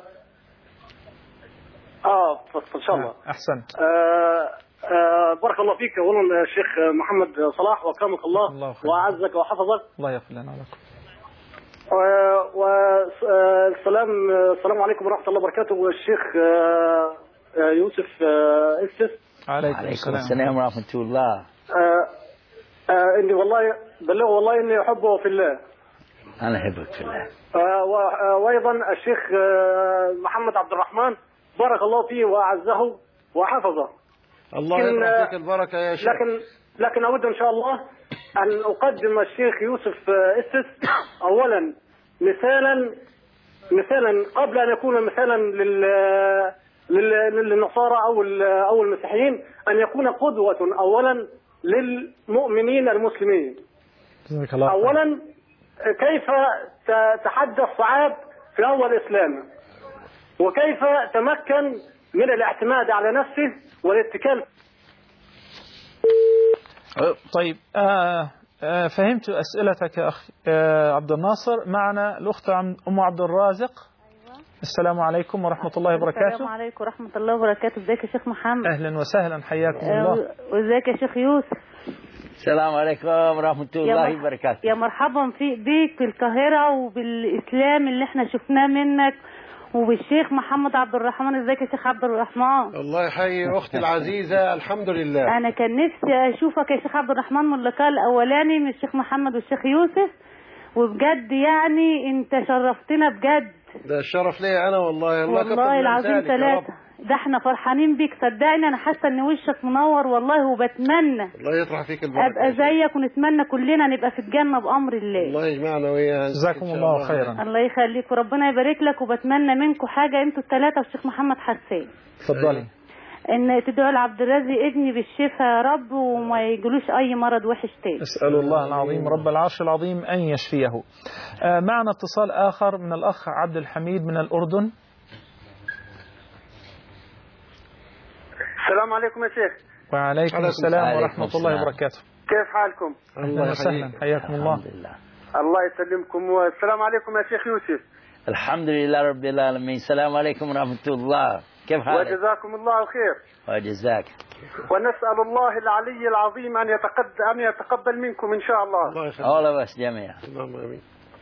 آه إن شاء الله. أحسنت. آه آه بارك الله فيك أولا الشيخ محمد صلاح، وأكرمك الله, الله وأعزك وحفظك. الله يغفر لنا ولكم. والسلام السلام عليكم ورحمة الله وبركاته. والشيخ يوسف إسس. عليكم السلام ورحمة الله. إني والله بلغ والله إني أحبه في الله. أنا أحبك في الله. وأيضا الشيخ محمد عبد الرحمن بارك الله فيه وأعزه وحفظه. الله يبارك فيك البركة يا شيخ. لكن لكن أود إن شاء الله أن أقدم الشيخ يوسف إسس أولا مثالا مثالا قبل أن يكون مثالا لل للنصارى أو أو المسيحيين، أن يكون قدوة أولا للمؤمنين المسلمين. أولا كيف تحدى الصعاب في أول إسلامه، وكيف تمكن من الاعتماد على نفسه والاتكال. طيب آه آه فهمت أسئلتك يا أخي آه عبد الناصر. معنا الأخت أم عبد الرازق. أيوة. السلام عليكم ورحمة الله وبركاته. السلام عليكم ورحمة الله وبركاته. ازيك يا شيخ محمد؟ أهلا وسهلا، حياكم الله. وازيك يا شيخ يوسف؟ السلام عليكم ورحمة الله وبركاته. يا مرحبا في بيك في القاهرة وبالإسلام اللي احنا شفناه منك، وبالشيخ محمد عبد الرحمن. ازيك يا شيخ عبد الرحمن؟ الله يحيي اختي العزيزه. الحمد لله. انا كان نفسي اشوفك يا شيخ عبد الرحمن من اللقاء الاولاني من الشيخ محمد والشيخ يوسف، وبجد يعني انت شرفتنا بجد. ده الشرف ليا انا والله. الله والله العظيم ثلاثه. ده احنا فرحانين بيك صدقني. انا حاسه ان وشك منور والله، وبتمنى الله يطرح فيك البركه ابقى زيك، ونتمنى كلنا نبقى في الجنه بامر الله. الله يجمعنا وياها. جزاكم الله خيرا. الله يخليك وربنا يبارك لك. وبتمنى منكم حاجه انتوا الثلاثه والشيخ محمد حسان. اتفضلي. ان تدعوا لعبد الرازق ابني بالشفاء يا رب، وما يجلوش اي مرض وحش تاني. اسال الله العظيم رب العرش العظيم ان يشفيه. آه معنا اتصال اخر من الاخ عبد الحميد من الاردن. السلام عليكم يا شيخ. وعليكم السلام ورحمة الله وبركاته. كيف حالكم؟ الله وسهلا، حياكم الله. الله يسلمكم. والسلام عليكم يا شيخ يوسف. الحمد لله رب العالمين. السلام عليكم ورحمة الله. كيف حالك؟ وجزاكم الله خير. وجزاك. ونسأل الله العلي العظيم أن يتقبل أن يتقبل منكم إن شاء الله. الله يخليك. الله بس جميعا. اللهم آمين.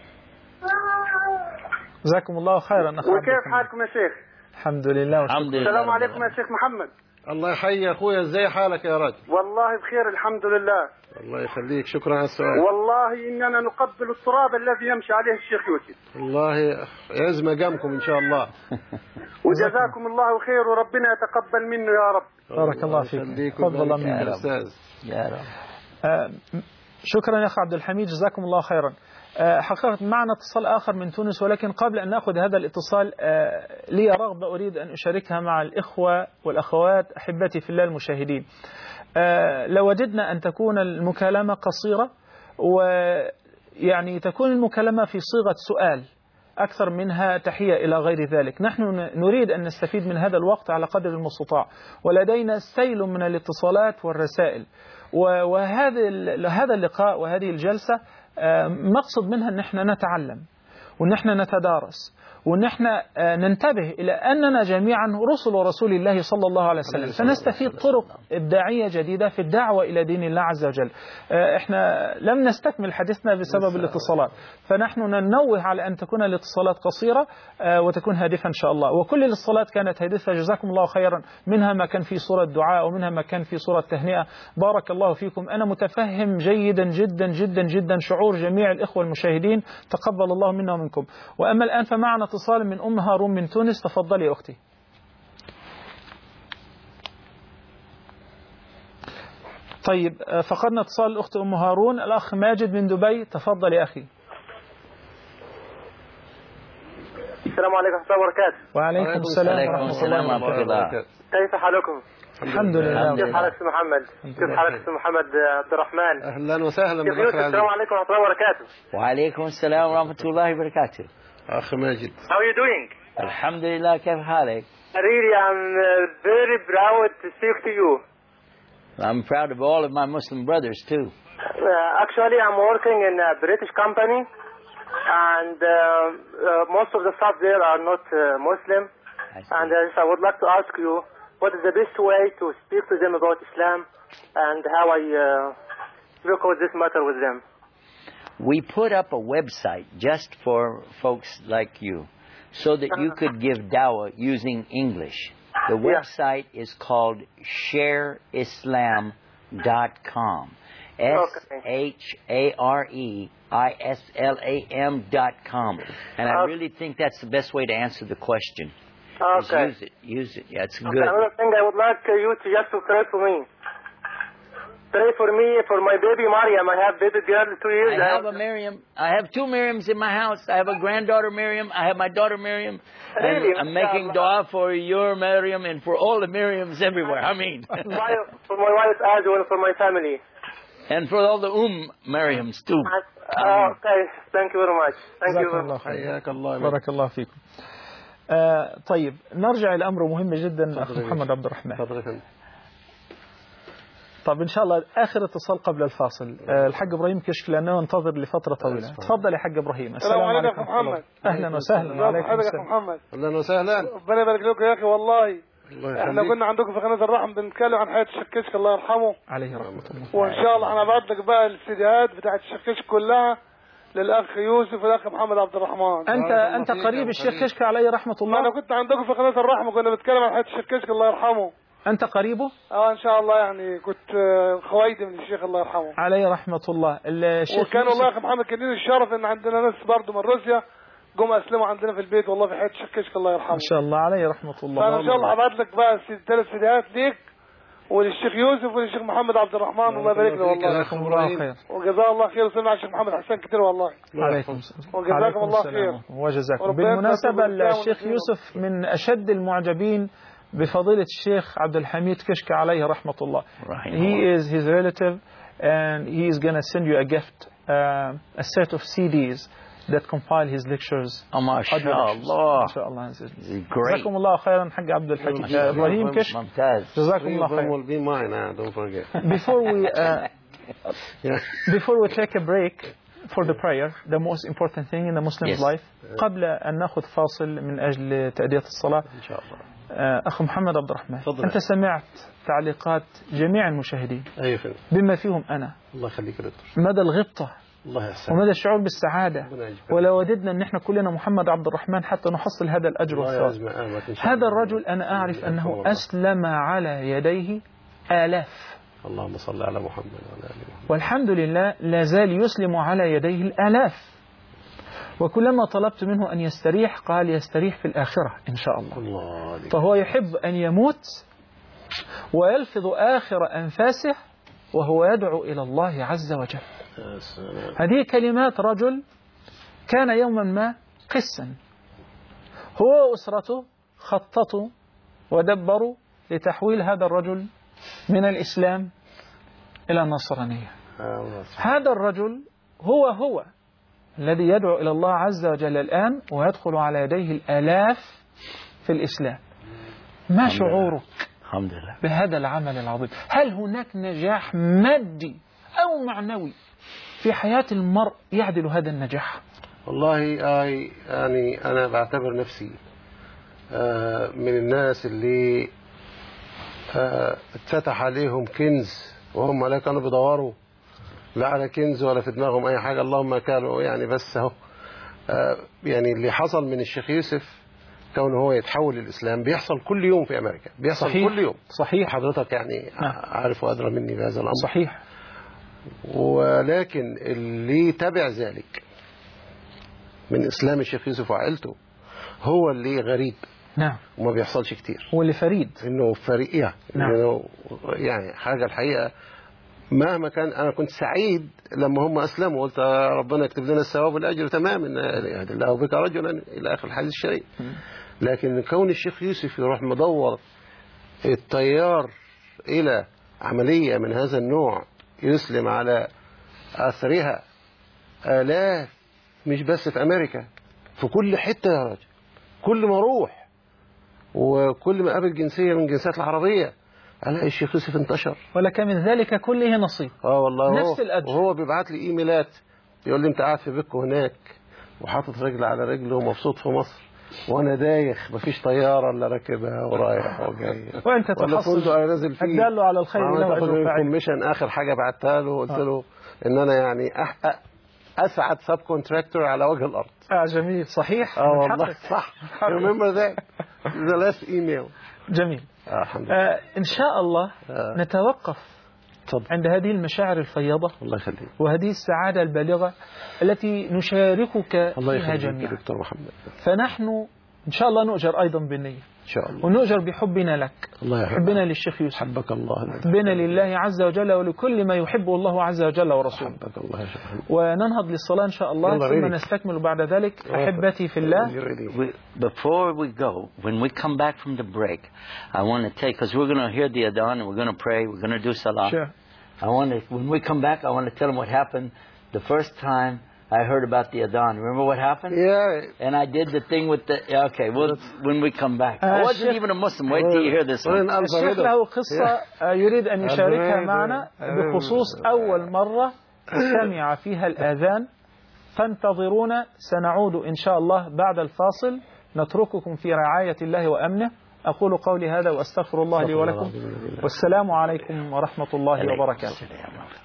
جزاكم الله خيرا. وكيف حالكم يا شيخ؟ الحمد لله. الحمد لله. السلام عليكم يا شيخ محمد. الله يحيي يا اخويا. ازاي حالك يا رجل؟ والله بخير الحمد لله. الله يخليك. شكرا على السؤال. والله اننا نقبل التراب الذي يمشي عليه الشيخ يوسف. الله يعز مقامكم ان شاء الله. وجزاكم الله خير وربنا يتقبل منه يا رب. بارك الله فيك. تفضل منك يا استاذ. يا رب. آه شكرا يا اخ عبد الحميد، جزاكم الله خيرا. حقيقة معنا اتصال آخر من تونس، ولكن قبل أن نأخذ هذا الاتصال لي رغبة أريد أن أشاركها مع الإخوة والأخوات أحبتي في الله المشاهدين. لو وجدنا أن تكون المكالمة قصيرة، ويعني تكون المكالمة في صيغة سؤال أكثر منها تحية إلى غير ذلك. نحن نريد أن نستفيد من هذا الوقت على قدر المستطاع، ولدينا سيل من الاتصالات والرسائل، وهذا هذا اللقاء وهذه الجلسة مقصد منها أن احنا نتعلم، وأن احنا نتدارس، وأن احنا ننتبه إلى أننا جميعا رسل رسول الله صلى الله عليه وسلم، فنستفيد طرق إبداعية جديدة في الدعوة إلى دين الله عز وجل. احنا لم نستكمل حديثنا بسبب الاتصالات، فنحن ننوه على أن تكون الاتصالات قصيرة وتكون هادفة إن شاء الله. وكل الاتصالات كانت هادفة، جزاكم الله خيرا، منها ما كان في صورة دعاء، ومنها ما كان في صورة تهنئة. بارك الله فيكم. أنا متفهم جيدا جدا جدا جدا شعور جميع الإخوة المشاهدين، تقبل الله منا ومنكم. وأما الآن فمعنا اتصال من أم هارون من تونس. تفضلي يا أختي. طيب فقدنا اتصال الأخت أم هارون. الأخ ماجد من دبي. تفضل يا أخي. السلام عليكم ورحمة الله وبركاته. وعليكم السلام ورحمة الله وبركاته. كيف حالكم؟ الحمد لله. كيف حالك سي محمد؟ كيف حالك سي محمد عبد الرحمن؟ اهلا وسهلا بالأخ يوسف. السلام عليكم ورحمة الله وبركاته. وعليكم السلام ورحمة الله وبركاته. أخ ماجد. How are you doing? الحمد لله. كيف حالك؟ Really, I'm very proud to speak to you. I'm proud of all of my Muslim brothers too. Uh, actually, I'm working in a British company, and uh, uh, most of the staff there are not uh, Muslim. And uh, I would like to ask you, what is the best way to speak to them about Islam, and how I uh, speak about this matter with them? We put up a website just for folks like you, so that you could give dawah using English. The website is called share islam dot com. S H A R E I S L A M dot com. And I really think that's the best way to answer the question. Okay. Use it. Use it. Yeah, it's okay. good. Another thing I would like you to just to pray for me. Pray for me, for my baby Mariam. I have baby girl, two years. I have a Miriam. I have two Miriams in my house. I have a granddaughter Miriam. I have my daughter Miriam. Really? And I'm making dua for your Miriam and for all the Miriams everywhere. I mean. For my wife as well, for my family. And for all the Umm Miriams too. Uh, okay. Thank you very much. Thank you very much. حياك الله. بارك الله فيكم. آه طيب نرجع إلى أمر مهم جدا أخ محمد عبد الرحمن. طب إن شاء الله آخر اتصال قبل الفاصل. آه الحاج إبراهيم كشك لأنه انتظر لفترة طويلة. تفضل يا حاج إبراهيم. السلام عليكم محمد. أهلا وسهلا. وعليكم السلام محمد. أهلا وسهلا. ربنا يبارك لكم يا أخي والله. احنا كنا عندكم في قناة الرحم بنتكلم عن حياة الشيخ كشك الله يرحمه. عليه رحمة الله. وإن شاء الله هنبعت لك بقى السيديهات بتاعت الشيخ كشك كلها للأخ يوسف والأخ محمد عبد الرحمن. أنت أنت قريب الشيخ كشك عليه رحمة الله. أنا كنت عندكم في قناة الرحم وكنا بنتكلم عن حياة الشيخ كشك الله يرحمه. أنت قريبه؟ اه إن شاء الله يعني كنت خويدي من الشيخ الله يرحمه. عليه رحمة الله. الشيخ وكان والله يا أخي محمد كان لي الشرف إن عندنا ناس برضه من روسيا جم أسلموا عندنا في البيت والله في حياة الشيخ كشك الله يرحمه. ما شاء الله عليه رحمة الله. فأنا إن شاء الله هبعت لك بقى ثلاث فيديوهات ليك وللشيخ يوسف وللشيخ محمد عبد الرحمن الله يبارك له والله. جزاكم الله خير. وجزاه الله خير وسلم على الشيخ محمد حسان كتير والله. عليكم السلام. وجزاكم الله خير. وجزاكم. بالمناسبة الشيخ يوسف من أشد المعجبين بفضيلة الشيخ عبد الحميد كشك عليه رحمة الله. He is his relative and he is going to send you a gift, uh, a set of C Ds that compile his lectures. Oh, ما شاء الله. ما شاء الله. Great. جزاكم الله خيرا حق عبد الحميد. إبراهيم كشك. ممتاز. جزاكم الله خير. will be mine now, don't forget. Before we uh, before we take a break for the prayer, the most important thing in the Muslim's yes. life. قبل أن نأخذ فاصل من أجل تأدية الصلاة. إن شاء الله. أخ محمد عبد الرحمن. أنت سمعت تعليقات جميع المشاهدين. أيوة فندم. بما فيهم أنا. الله يخليك دكتور. مدى الغبطة. الله يحسن. ومدى الشعور بالسعادة. ولو وددنا أن احنا كلنا محمد عبد الرحمن حتى نحصل هذا الأجر والثواب. هذا الرجل أنا أعرف أنه أسلم على يديه آلاف. اللهم صل على محمد وعلى آله محمد. والحمد لله لا زال يسلم على يديه الآلاف. وكلما طلبت منه أن يستريح قال يستريح في الآخرة إن شاء الله, الله فهو يحب أن يموت ويلفظ آخر أنفاسه وهو يدعو إلى الله عز وجل. هذه كلمات رجل كان يوما ما قسا، هو وأسرته خططوا ودبروا لتحويل هذا الرجل من الإسلام إلى النصرانية. هذا الرجل هو هو الذي يدعو إلى الله عز وجل الآن ويدخل على يديه الآلاف في الإسلام. ما شعورك الحمد لله بهذا العمل العظيم؟ هل هناك نجاح مادي أو معنوي في حياة المرء يعدل هذا النجاح؟ والله يعني أنا بعتبر نفسي من الناس اللي اتفتح عليهم كنز وهم لا كانوا بيدوروا لا على كنز ولا في دماغهم أي حاجة، اللهم كانوا يعني بس هو يعني اللي حصل من الشيخ يوسف كونه هو يتحول للإسلام بيحصل كل يوم في أمريكا، بيحصل صحيح. كل يوم. صحيح. حضرتك يعني عارف وأدرى مني بهذا الأمر. صحيح. ولكن اللي تبع ذلك من إسلام الشيخ يوسف وعائلته هو اللي غريب. نعم. وما بيحصلش كتير. هو اللي فريد. إنه فريد يعني. نعم. إنه يعني حاجة الحقيقة مهما كان أنا كنت سعيد لما هم أسلموا، قلت ربنا يكتب لنا الثواب والأجر تماما يهدي الله بك رجلا إلى آخر الحديث الشريف. لكن كون الشيخ يوسف يروح مدور التيار إلى عملية من هذا النوع يسلم على أثرها آلاف، مش بس في أمريكا، في كل حتة يا راجل. كل ما أروح وكل ما قابل جنسية من الجنسيات العربية ألاقي الشيخ يوسف انتشر. ولك من ذلك كله نصيب. اه والله، نفس الأجر. وهو بيبعت لي إيميلات يقول لي أنت قاعد في بيتكم هناك وحاطط رجل على رجل ومبسوط في مصر، وانا دايخ مفيش طياره الا راكبها ورايح وجاي، وانت تحصل نازل فيه الدال على الخير له اجر فاعل. كوميشن اخر حاجه بعتها له قلت له ان انا يعني أح... اسعد سب كونتراكتور على وجه الارض. اه جميل، صحيح. اه والله صح. remember that the last email. جميل. آه الحمد لله. آه ان شاء الله آه. نتوقف طبعا. عند هذه المشاعر الفيضة الله يخليك، وهذه السعادة البالغة التي نشاركك الله فيها جميعا. دكتور محمد، فنحن إن شاء الله نؤجر أيضا بالنية إن شاء الله، ونؤجر بحبنا لك، الله يحبك. حبنا للشيخ يوسف، حبك الله، حبنا لله عز وجل ولكل ما يحبه الله عز وجل ورسوله. حبك الله يا شيخ. وننهض للصلاة إن شاء الله، ثم نستكمل بعد ذلك. أحبتي في الله. Before we go, when we come back from the break, I want to take, because we're going to hear the adhan and we're going to pray, we're going to do salah. Sure. I want to, when we come back, I want to tell them what happened the first time I heard about the adhan. Remember what happened? Yeah. And I did the thing with the, okay, well, when we come back. I wasn't even a Muslim. Wait till you hear this one. الشيخ له قصة يريد أن يشاركها معنا بخصوص أول مرة سمع فيها الآذان. فانتظرونا، سنعود إن شاء الله بعد الفاصل. نترككم في رعاية الله وأمنه. أقول قولي هذا وأستغفر الله لي ولكم، والسلام عليكم ورحمة الله وبركاته.